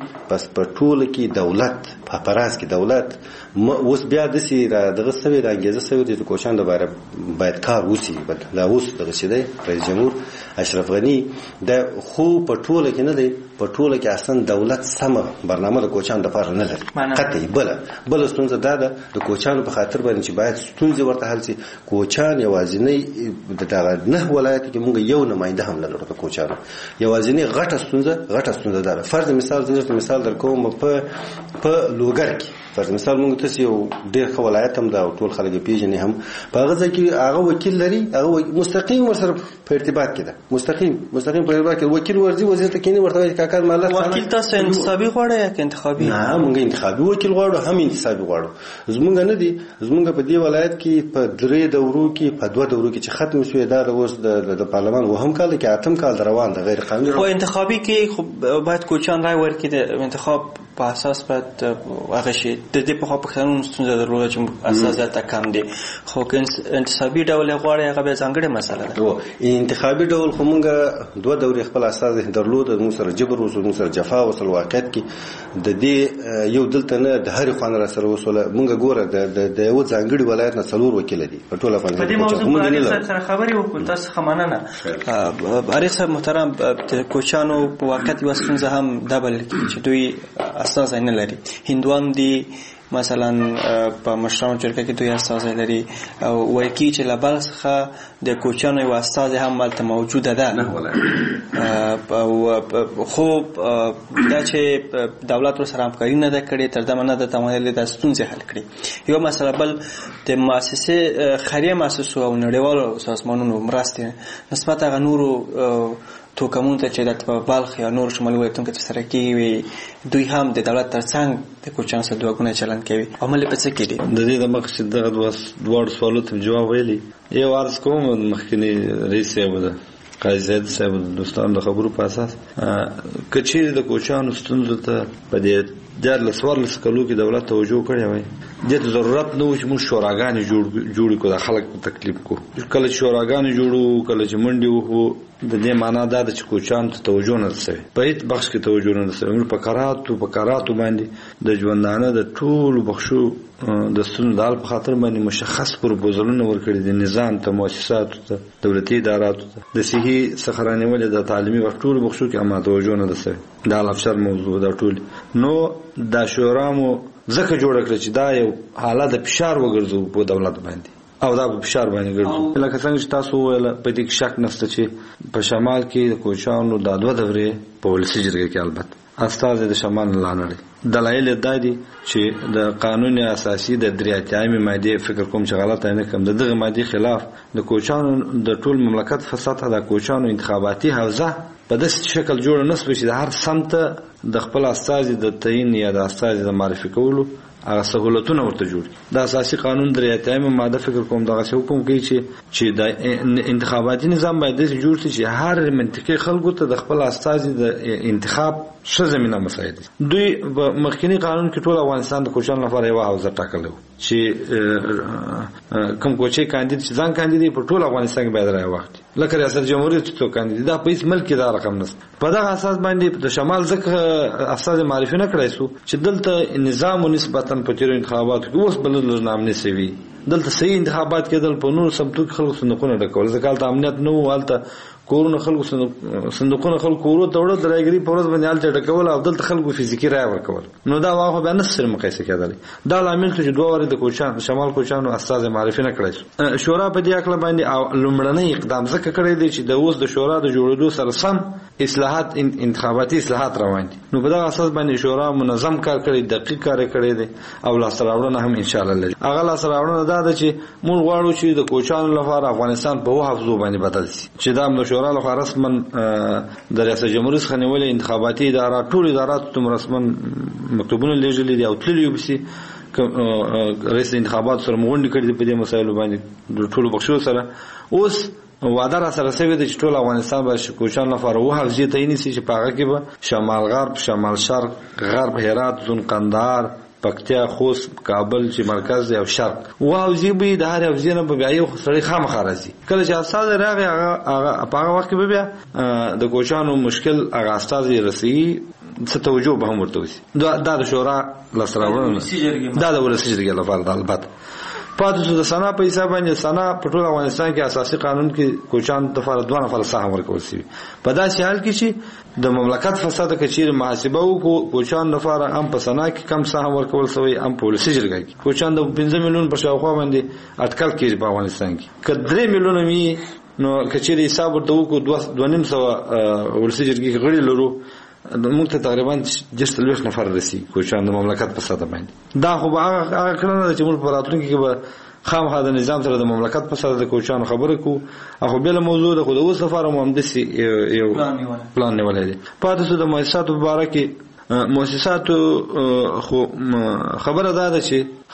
[SPEAKER 24] ټوله کې دولت په پراس کې دولت اوس بیا د سي دغه سوي د انګیزه سوي د کوچان لپاره باید کار وسی دا اوس دغه شې دی رئیس جمهور اشرف غنی دا خو په ټوله کې نه دی په ټوله کې اصلا دولت سم برنامه د کوچان لپاره نه لري. قطعي بل ستونزه ده د کوچانو په خاطر باندې چې باید ستونزه ورته حل شي. کوچان یوازینی دغه نه ولایت کې موږ یو نماینده هم لرو د کوچانو یوازینی غټه ستونزه ده. فرض مثال در کوم په لوګر کې فرض مثال موږ ته یو ډېر ښه ولایت هم دا ټول خلک پیژني هم په هغه ځای کې هغه وکیل لري هغه مستقیم ورسره په ارتباط کې ده مستقیم په ارتباط کې وکیل ورځي وزیر ته کینی ورته کاکر مالک
[SPEAKER 23] وکیل تاسو انتخابي غواړئ یا انتخابي؟
[SPEAKER 24] نه موږ انتخابي وکیل غواړو هم انتخابي غواړو. زمونږ نه دي زمونږ په دې ولایت کې په 3 دورو کې په 2 دورو کې چې ختم شوې دا اوس د پارلمان وهم کال کې اتم کال روان ده غیر قانوني.
[SPEAKER 23] خو انتخابي کې خو باید کوچان رای ورکړي د انتخاب په اساس باید هغه شي د دې په خوا پښتنو ستونزه درلوده چې اساسات کم دي خو که انتصابي ډول غواړي هغه به ځانګړې مسله ده.
[SPEAKER 24] انتخابي ډول خو موږ دوه دورې خپل اساس درلود، موږ سره جبر وسو، موږ سره جفا وسو. واقعیت کې د دې یو دلته نه د هر خوان را سره وسوله. موږ ګوره د یو ځانګړي ولایت نه څلور وکیل دي په ټوله افغانستان
[SPEAKER 23] کې. په دې موضوع سره خبرې وکړو تاسو خمننه اریخ صاحب محترم د کوچانو په واقعیت یو ستونزه هم دا بلل کېږي چې دوی اساس نه لري. هندوان دي مثلا په مشرانو جرګه کې دوی اساس لري او وایي چې له بل څخه د کوچانو یو اساس هم ملته موجوده ده خو دا چې دولت سره همکاري نه ده کړې تر دمه نه ده توانایي د ستونزې حل کړي. یو مسله بل د مؤسسه خیریه مؤسسو او نړیوالو سازمانونو مرستې نسبت هغه نورو توکمون ته چې د بلخ یا نور شمالي ولایتونو کې ترسره کېږي دوی هم د دولت ترڅنګ د کوچیانو سره دوه ګونه چلند کوي. عمل په څه کې دي؟
[SPEAKER 6] د دې د مخکې دغه دواړو سوالو ته جواب ویلي. یو عرض کوم مخکنی رئیس صاحب ده قاضي زید صاحب د دوستانو د خبرو په اساس کچې د کوچیانو ستونزو ته په دې د څوارلس کلو کې دولت توجه کړې وای. د ضرورت نه و چې موږ شوراګانې جوړ کړو، د خلک په تکلیف کو. کله چې شوراګانې جوړو، کله چې منډې وکړو، د دې معنا دا ده چې کوچیانو ته توجه نه رسوي، په هیڅ بخش کې توجه نه رسوي. موږ په قراتو باندې د ژوندانه د ټولو بخشو د ستونزو د حل په خاطر باندې مشخص پروپوزلونه ورکړي دي، نظام ته، مؤسساتو ته، دولتي اداراتو ته، د صحي څخه رانیولې د تعلیمي ټولو بخشو کې هم توجه نه رسوي. د افشار موضوع دا ټول نو دا شورامو ځکه جوړ کړ چې دا یو حالت د فشار وګرځو په دولت باندې او دا په فشار باندې ګرځو. لکه څنګه چې تاسو ویل په دې کې شک نشته چې په شمال کې د کوچانو د دوه دورې په ولسي جرګه کې البته استاد د شمال نه لري. دلایل دا دي چې د قانون اساسي د 83 ماده فکر کوم چې غلطه نه کوم دغه ماده خلاف د کوچانو د ټول مملکت فساد د کوچانو انتخاباتي حوزه په داسې شکل جوړ نه شوي چې د هر سمت د خپل استاد د تعین یا د استاد د معرفي کولو هغه سہولتونه ورته جوړ. د اساسي قانون 83 ماده فکر کوم دغه حکم کوي چې د انتخاباتي نظام باید جوړ شي چې هر منطقي خلکو ته د خپل استاد د انتخاب څه زمينه مساعد. دوی مخکنی قانون کې ټول افغانستان د کوچانو لپاره یو حوزه ټاکلو چې کوم کوچي کاندید چې ځان کاندید په ټول افغانستان کې باید راوړي، لکه ریاست جمهوریت ته کاندید دا په هیڅ ملک کې دا رقم نشته. په دغه اساس باندې د شمال ځکه اساس معرفي نه کړای شو چې دلته نظام او نسبتا په تیر انتخاباتو کې اوس بل نامنه سوي، دلته صحیح انتخابات کېدل په نور سمتو کې خلک صندوقونه ډکول، ځکه هلته امنیت نه و، هلته کورونه خلکو صندوقونه خلکو کورو ته وړل، د راګري په ورځ باندې هلته ډکول او دلته خلکو فزیکي رای ورکول. نو دا واخه به نه سره مقایسه کېدل. دا لامل چې دوه واره د کوچان شمال کوچانو اساس معرفي نه کړی. شورا په دې اکل باندې لومړنی اقدام ځکه کړی دی چې د اوس د شورا د جوړېدو سره سم اصلاحات انتخاباتي اصلاحات روان دي. نو په دا اساس باندې شورا منظم کار کړی، دقیق کار کړی دی او لاسته راوړنه هم ان شاء الله لري. هغه لاسته راوړنه دا ده چې موږ غواړو چې د کوچانو لپاره افغانستان په حافظو باندې بدل شي، چې دا د شورا لپاره رسما د ریاست جمهوریت څخه نیولې انتخاباتي اداره ټول ادارات ته رسما مکتوبونه لیږلي دي او تللي وبسي رئیس انتخابات سره مونږ کړی په دې مسایلو باندې د ټولو بخشو سره. اوس وعده را سره سوي د ټول افغانستان به کوچان لپاره وحفظي تعین شي چې پاغه کې به شمال غرب، شمال شرق، غرب هرات، زون قندهار، پکتیا، خوست، کابل چې مرکز او شرق وحفظي به د هر حفظي نه به یو سړی خامخا راځي. کله چې استاد راغی هغه په هغه وخت کې به بیا د کوچانو مشکل هغه استاد رسي څه توجه به هم ورته وشي. دا د شورا لاسراوړنه دا د ولسي جرګې لپاره البته پاتې د سنا په حساب باندې سنا په ټول افغانستان کې اساسي قانون کې کوچان د فرض دوه نفر سهم ورکول شي. په داسې حال کې چې د مملکت فساد کچیر محاسبه او کوچان د فرض هم په سنا کې کم سهم ورکول شوی، هم په ولسي جرګې کې کوچان د 15 میلیون په شاوخوا باندې اټکل کېږي په افغانستان کې. که 3 میلیون می نو کچیر حساب ورته وکړو 2.5 ولسي جرګې کې غړي لرو، موږ ته تقریبا 40 نفر رسی کوچان د مملکت په ساده باندې. دا خو هغه کړنه چې موږ په راتلونکي کې به خامخا د نظام سره د مملکت په ساده د کوچان خبره کو. هغه بل موضوع د خو د اوس لپاره مهندس یو پلان نیولای دی. پاتې د مؤسساتو په اړه کې مؤسساتو خو خبره ده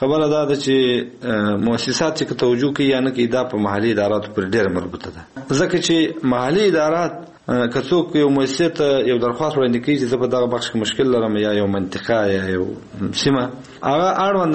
[SPEAKER 6] چې مؤسسات چې توجه کوي یا نه کوي دا په محلي اداراتو پر ډېر مربوطه ده، ځکه چې محلي ادارات که څوک یو مؤسسې ته یو درخواست وړاندې کوي چې زه په دغه بخش کې مشکل لرم یا یو منطقه یا یو سیمه، هغه اړوند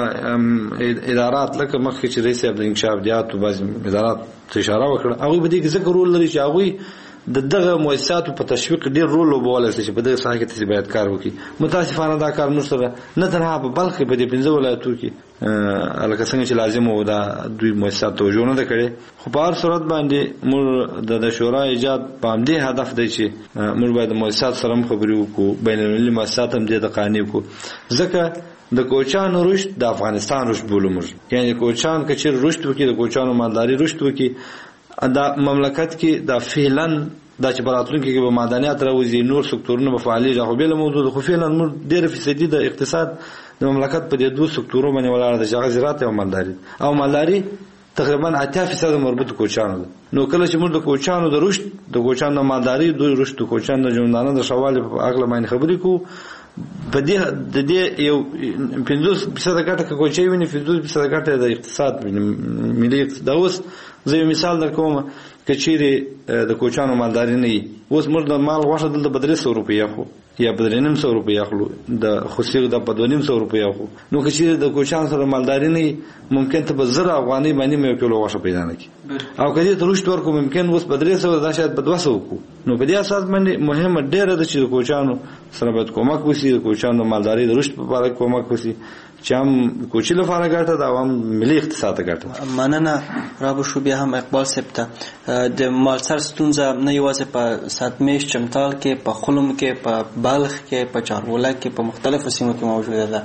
[SPEAKER 6] ادارات لکه مخکې چې رئیس صاحب د انکشاف دیات او بعضې ادارات ته اشاره وکړه، هغوی په دې کې ځکه رول لري چې هغوی د دغه مؤسساتو په تشویق ډېر رول لوبولی شي چې په دغه ساحه کې تاسې باید کار وکړي. متاسفانه دا کار موږ سره نه تنها په بلخ کې په دې 15 ولایتو کې لکه څنګه چې لازم و دا دوی مؤسسات توجه نه ده کړې، خو په هر صورت باندې موږ د شورا ایجاد په همدې هدف دی چې موږ باید د مؤسسات سره هم خبرې وکړو، بین المللي مؤسسات هم دې د قانع کړو، ځکه د کوچانو رشد د افغانستان رشد بولو موږ، یعنې کوچان که چېرې رشد وکړي، د کوچانو مالداري رشد وکړي، دا مملکت کې دا فعلا دا چې براتلونکي کې به معدنیات راوځي، نور سکتورونه به فعالیږي، خو بله موضوع ده، خو فعلا موږ ډېره فیصدي د اقتصاد د مملکت په دې دوه سکتورو باندې ولاړه ده چې هغه زراعت او مالداري، او مالداري تقریبا 80% مربوط کوچانو ده. نو کله چې موږ د کوچانو د رشد، د کوچانو د مالداري، د رشد، د کوچانو د ژوندانه د ښه والي په هکله باندې خبرې کوو، په دې د دې یو 50% ګټه که کوچۍ ویني، 50% ګټه د اقتصاد ملي اقتصاد. اوس زه یو مثال در کوم، که چیرې د کوچانو مالداري نه وي، اوس موږ د مال غوښه دلته په 300 روپۍ اخلو یا په 350 روپۍ اخلو، د خوسیغ د په 250 روپۍ اخلو، نو که چیرې د کوچانو سره مالداري نه وي، ممکن ته په 1000 افغانۍ باندې یو کیلو غوښه پیدا نه کړي، او که دې ته رشد ورکړو ممکن اوس په 300 دا شاید په 200 وکړو. نو په دې اساس باندې مهمه ډېره ده چې د کوچانو سره باید کومک وشي، د کوچانو مالداري د رشد په اړه کومک وشي چې هم کوچي لپاره ګټه ده او هم ملي اقتصاد ته ګټه.
[SPEAKER 23] مننه رابو شو. بیا هم اقبال صاحب ته د مالسر ستونزه نه یوازې په ساتمیش، چمتال کې، په خلم کې، په بلخ کې، په چارولک کې، په مختلفو سیمو کې موجوده ده،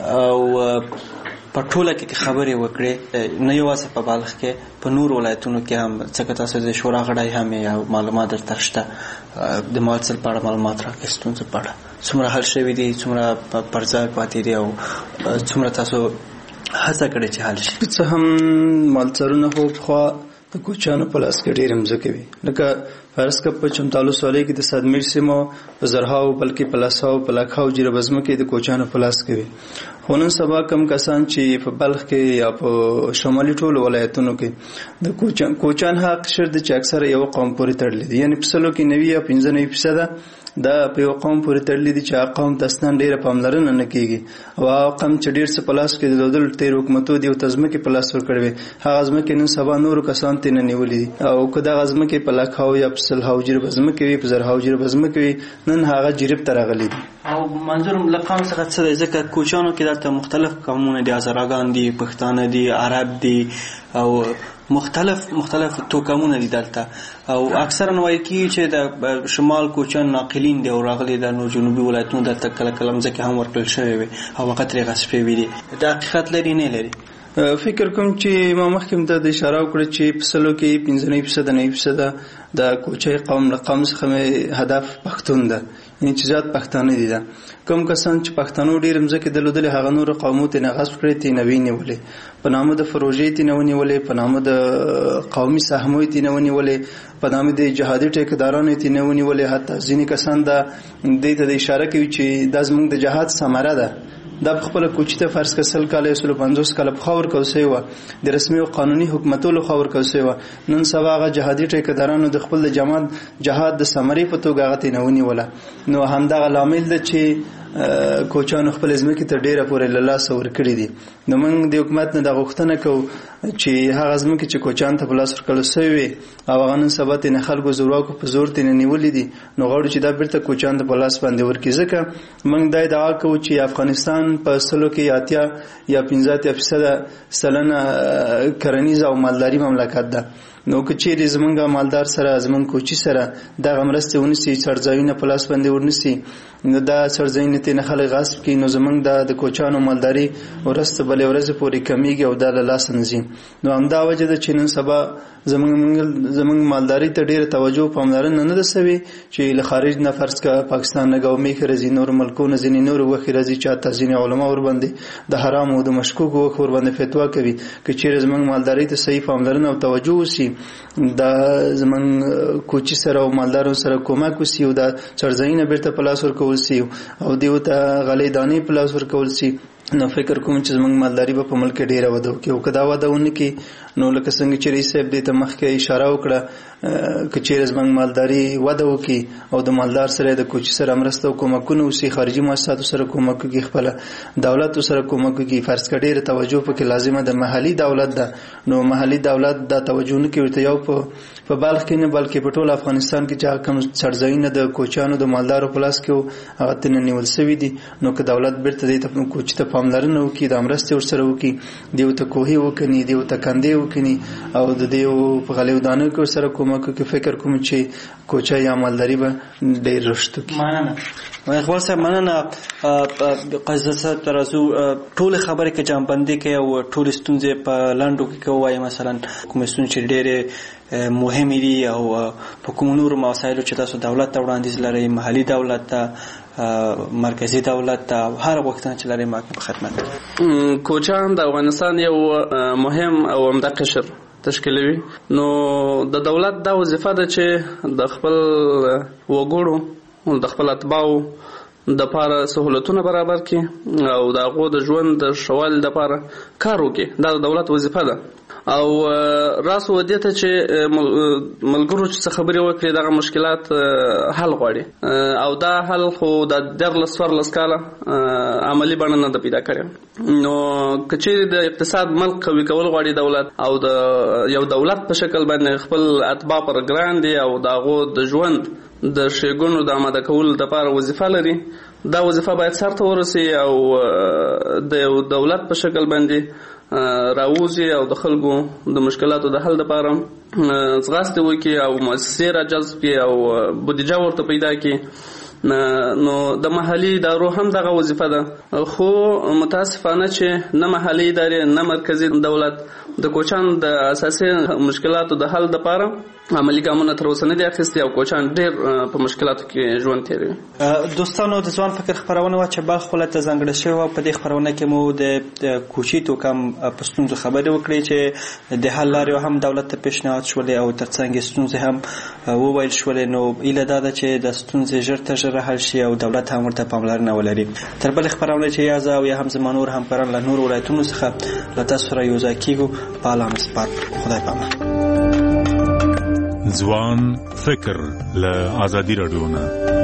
[SPEAKER 23] او په ټوله کې خبرې وکړې، نه یوازې په بلخ کې، په نور ولایتونو کې هم، ځکه تاسو د شورا غړی هم یا معلومات درته شته، د مالسر په اړه معلومات راکړئ، ستونزو په اړه څومره حل شوي دي، څومره پر ځای پاتې دي، او څومره تاسو هڅه کړې چې حل شي.
[SPEAKER 8] څه هم مالسرونه خو پخوا د کوچانو په لاس کې ډېرې مځکې وي، لکه فرض کړه په چمتالو سولې کې د سادمیر سیمو په زرهاو بلکې په لساو په لاکهاو جریبه ځمکې د کوچانو په لاس کې وي. خو نن سبا کم کسان چې په بلخ کې یا په شمالي ټولو ولایتونو کې د کوچان هغه قشر دی چې اکثره یو قوم پورې تړلی دی، یعنې په سلو کې 90 یا 95% دا په یو قوم پورې تړلی دی چې هغه قوم ته اصلا ډېره پاملرنه نه کېږي، او هغه قوم چې ډېر څه په لاس کې درلودل، تېرو حکومتو دې ورته ځمکې په لاس ورکړې وې، هغه ځمکې نن سبا نورو کسانو ترې نه نیولې دي، او که دغه ځمکې په لاکهاو یا په سلهاو جریبه ځمکې وي، په زرهاو جریبه ځمکې وي، نن هغه جریب ته راغلي دي.
[SPEAKER 23] او منظور له قوم څخه څه دی؟ ځکه کوچانو کې دلته مختلف قومونه دي، هزاراګان دي، پښتانه دي، عرب دي، او مختلف توکمونه دي دلته، او اکثرا وایي کېږي چې د شمال کوچان ناقلین دي او راغلي د نور جنوبي ولایتونو دلته کله کله مځکې هم ورکړل شوې وي او هغه ترې غصب شوي دي. دا حقیقت لري نه لري؟
[SPEAKER 8] فکر کوم چې ما مخکې ته د اشاره وکړه چې په سلو کې 95% 90% د کوچي قوم له قوم څخه هدف پښتون ده، یعنې چې زیات پښتانه دي. ده کوم کسان چې پښتنو ډېر مځکې درلودلې، هغه نور قومو ته نه غصب کړې، ته نه ونیولې، په نامه د پروژې ته نه ونیولې، په نامه د قومي سهمو ته نه ونیولې، په نامه د جهادي ټیکدارانو ته نه ونیولې. حتی ځینې کسان دا دې ته د اشاره کوي چې دا زموږ د جهاد ثمره ده. دا په خپل کوچي ته فرض کړه 100 کاله 150 کاله په خاور کوسي و د رسمي او قانوني حکومتونو خاور کوسي و، نن سبا هغه جهادي ټیکدارانو د خپل جهاد د ثمرې په توګه غته نه ونیوله. نو همدغه لامل ده چې کوچانو خپل ځمکې ته ډېره پورې له لاسه ورکړي دي. نو موږ د حکومت نه دا غوښتنه کوو چې هغه ځمکې چې کوچان ته په لاس ورکړل شوې وي او هغه نن سبا ته نه خلکو زورواکو په زور ته نیولې دي، نو غواړو چې دا بیرته کوچان ته په لاس باندې ورکړي. ځکه موږ دا ادعا کوو چې افغانستان په سلو کې 80 یا 15% سلنه کرنیز او مالداري مملکت ده. نو که چیرې زمونږ مالدار سره زمونږ کوچي سره دغه مرستې ونیسي، څړځایونه په لاس باندې ورنیسي، نو دا څړځایونه ته نه خلک غصب کړي، نو زمونږ د کوچانو مالداري ورځ بلې ورځې پورې کمیږي او دا له لاسه نه ځي. نو همدا وجه ده چې نن سبا زمونږ مالداري ته ډېره توجه او پاملرنه نه ده سوې، چې له خارج نه فرض کړه پاکستان نه ګومې راځي، نور ملکونه ځینې نور وخت راځي چې حتی ځینې علما ورباندې د حرام او د مشکوک وخت ورباندې فتوا کوي. که چیرې زمونږ مالداري ته صحیح پاملرنه او توجه وشي، دا زمونږ کوچي سره او مالدارو سره کومک وشي او دا څړځایونه بیرته په لاس ورکول شي او دیو ته غلې دانې په لاس ورکول شي، نو فکر کوم چې زموږ مالداري به په ملک ډیره وده وکړي او که دا وده ونه کړي نو لکه څنګه چې رئیس صاحب دې ته مخکې اشاره وکړه که چیرې زموږ مالداري وده وکړي او د مالدار سره د کوچي سره مرسته او کومکونه وشي خارجي مؤسساتو سره کومک وکړي خپله دولت سره کومک وکړي فرض کړه ډیره توجه پکې لازمه ده محلي دولت ده نو محلي دولت دا توجه نه کوي ورته یو په بالغ کې نه بلکې په ټول افغانستان کې چې کوم څړځایونه د کوچیانو د مالدارو په لاس کې هغه تنه نیول شوي دي نو که دولت بیرته دې ته کوچي ته پاملرنه وکړي د مرستې ورسره وکړي دیو ته کوهي وکني دیو ته کندې وکني او د دیو په غلیو دانو کې ورسره کومک وکړي فکر کوم چې کوچا یا مالداري به ډېر رشد وکړي.
[SPEAKER 23] مننه اقبال صاحب مننه قاضي صاحب ترازو ټول خبرې کې جامبندي کوي او ټول ستونزې په لاندو کې کوي مثلا کوم ستونزې چې ډېرې مهمې دي او په کوم نور مسایلو چې تاسو دولت ته وړاندیز لرئ محلي دولت ته مرکزی دولت ته هر وخت چې لري ما په خدمت
[SPEAKER 7] کوچان د افغانستان یو مهم او عمده قشر تشکیلوي نو د دولت دا وظیفه ده چې د خپل وګړو د خپل اتباعو د پاره سہولتونه برابر کړي او د هغو د ژوند د ښه والي دپاره کار وکړي دا د دولت وظیفه ده او راسو دې ته چې ملګرو چې خبرې وکړي دغه مشکلات حل غواړي او دا حل خو د 14 کاله عملی بڼه نه ده پیدا کړې نو که چیرې د اقتصاد ملک قوي کول غواړي دولت او د یو دولت په شکل باندې خپل اتباع پر ګران دي او د هغو د ژوند د ښېګڼو د آماده کولو دپاره وظیفه لري دا وظیفه باید سرته ورسي او د یو دولت په شکل باندې راوځي او د خلکو د مشکلاتو د حل لپاره ځغاستې وکړي او مؤسسې را جذب کړي او بودیجه ورته پیدا کړي نو د محلي ادارو هم دغه وظیفه ده خو متاسفانه چې نه محلي ادارې نه مرکزي دولت د کوچان د اساسي مشکلاتو د حل لپاره عملي ګامونه تر اوسه نه دي اخیستي او کوچان ډېر په مشکلاتو کې ژوند تېروي.
[SPEAKER 23] دوستانو د ځوان فکر خپرونه وه چې بلخ ولایت ته ځانګړې شوې وه. په دې خپرونه کې مو د کوچي توکم په ستونزو خبرې وکړې چې د حل لارې هم دولت ته پیشنهاد شولې او تر څنګ یې ستونزې هم وویل شولې نو هیله دا ده چې د ستونزې ژر تر ژره حل شي او دولت هم ورته پاملرنه ولري. تر بلې خپرونې چې یا زه او یا هم زما نور همکاران له نورو ولایتونو څخه له تاسو سره یوځای کېږو په الله مسپار خدای پامه.
[SPEAKER 22] ځوان فکر له آزادي راډیو نه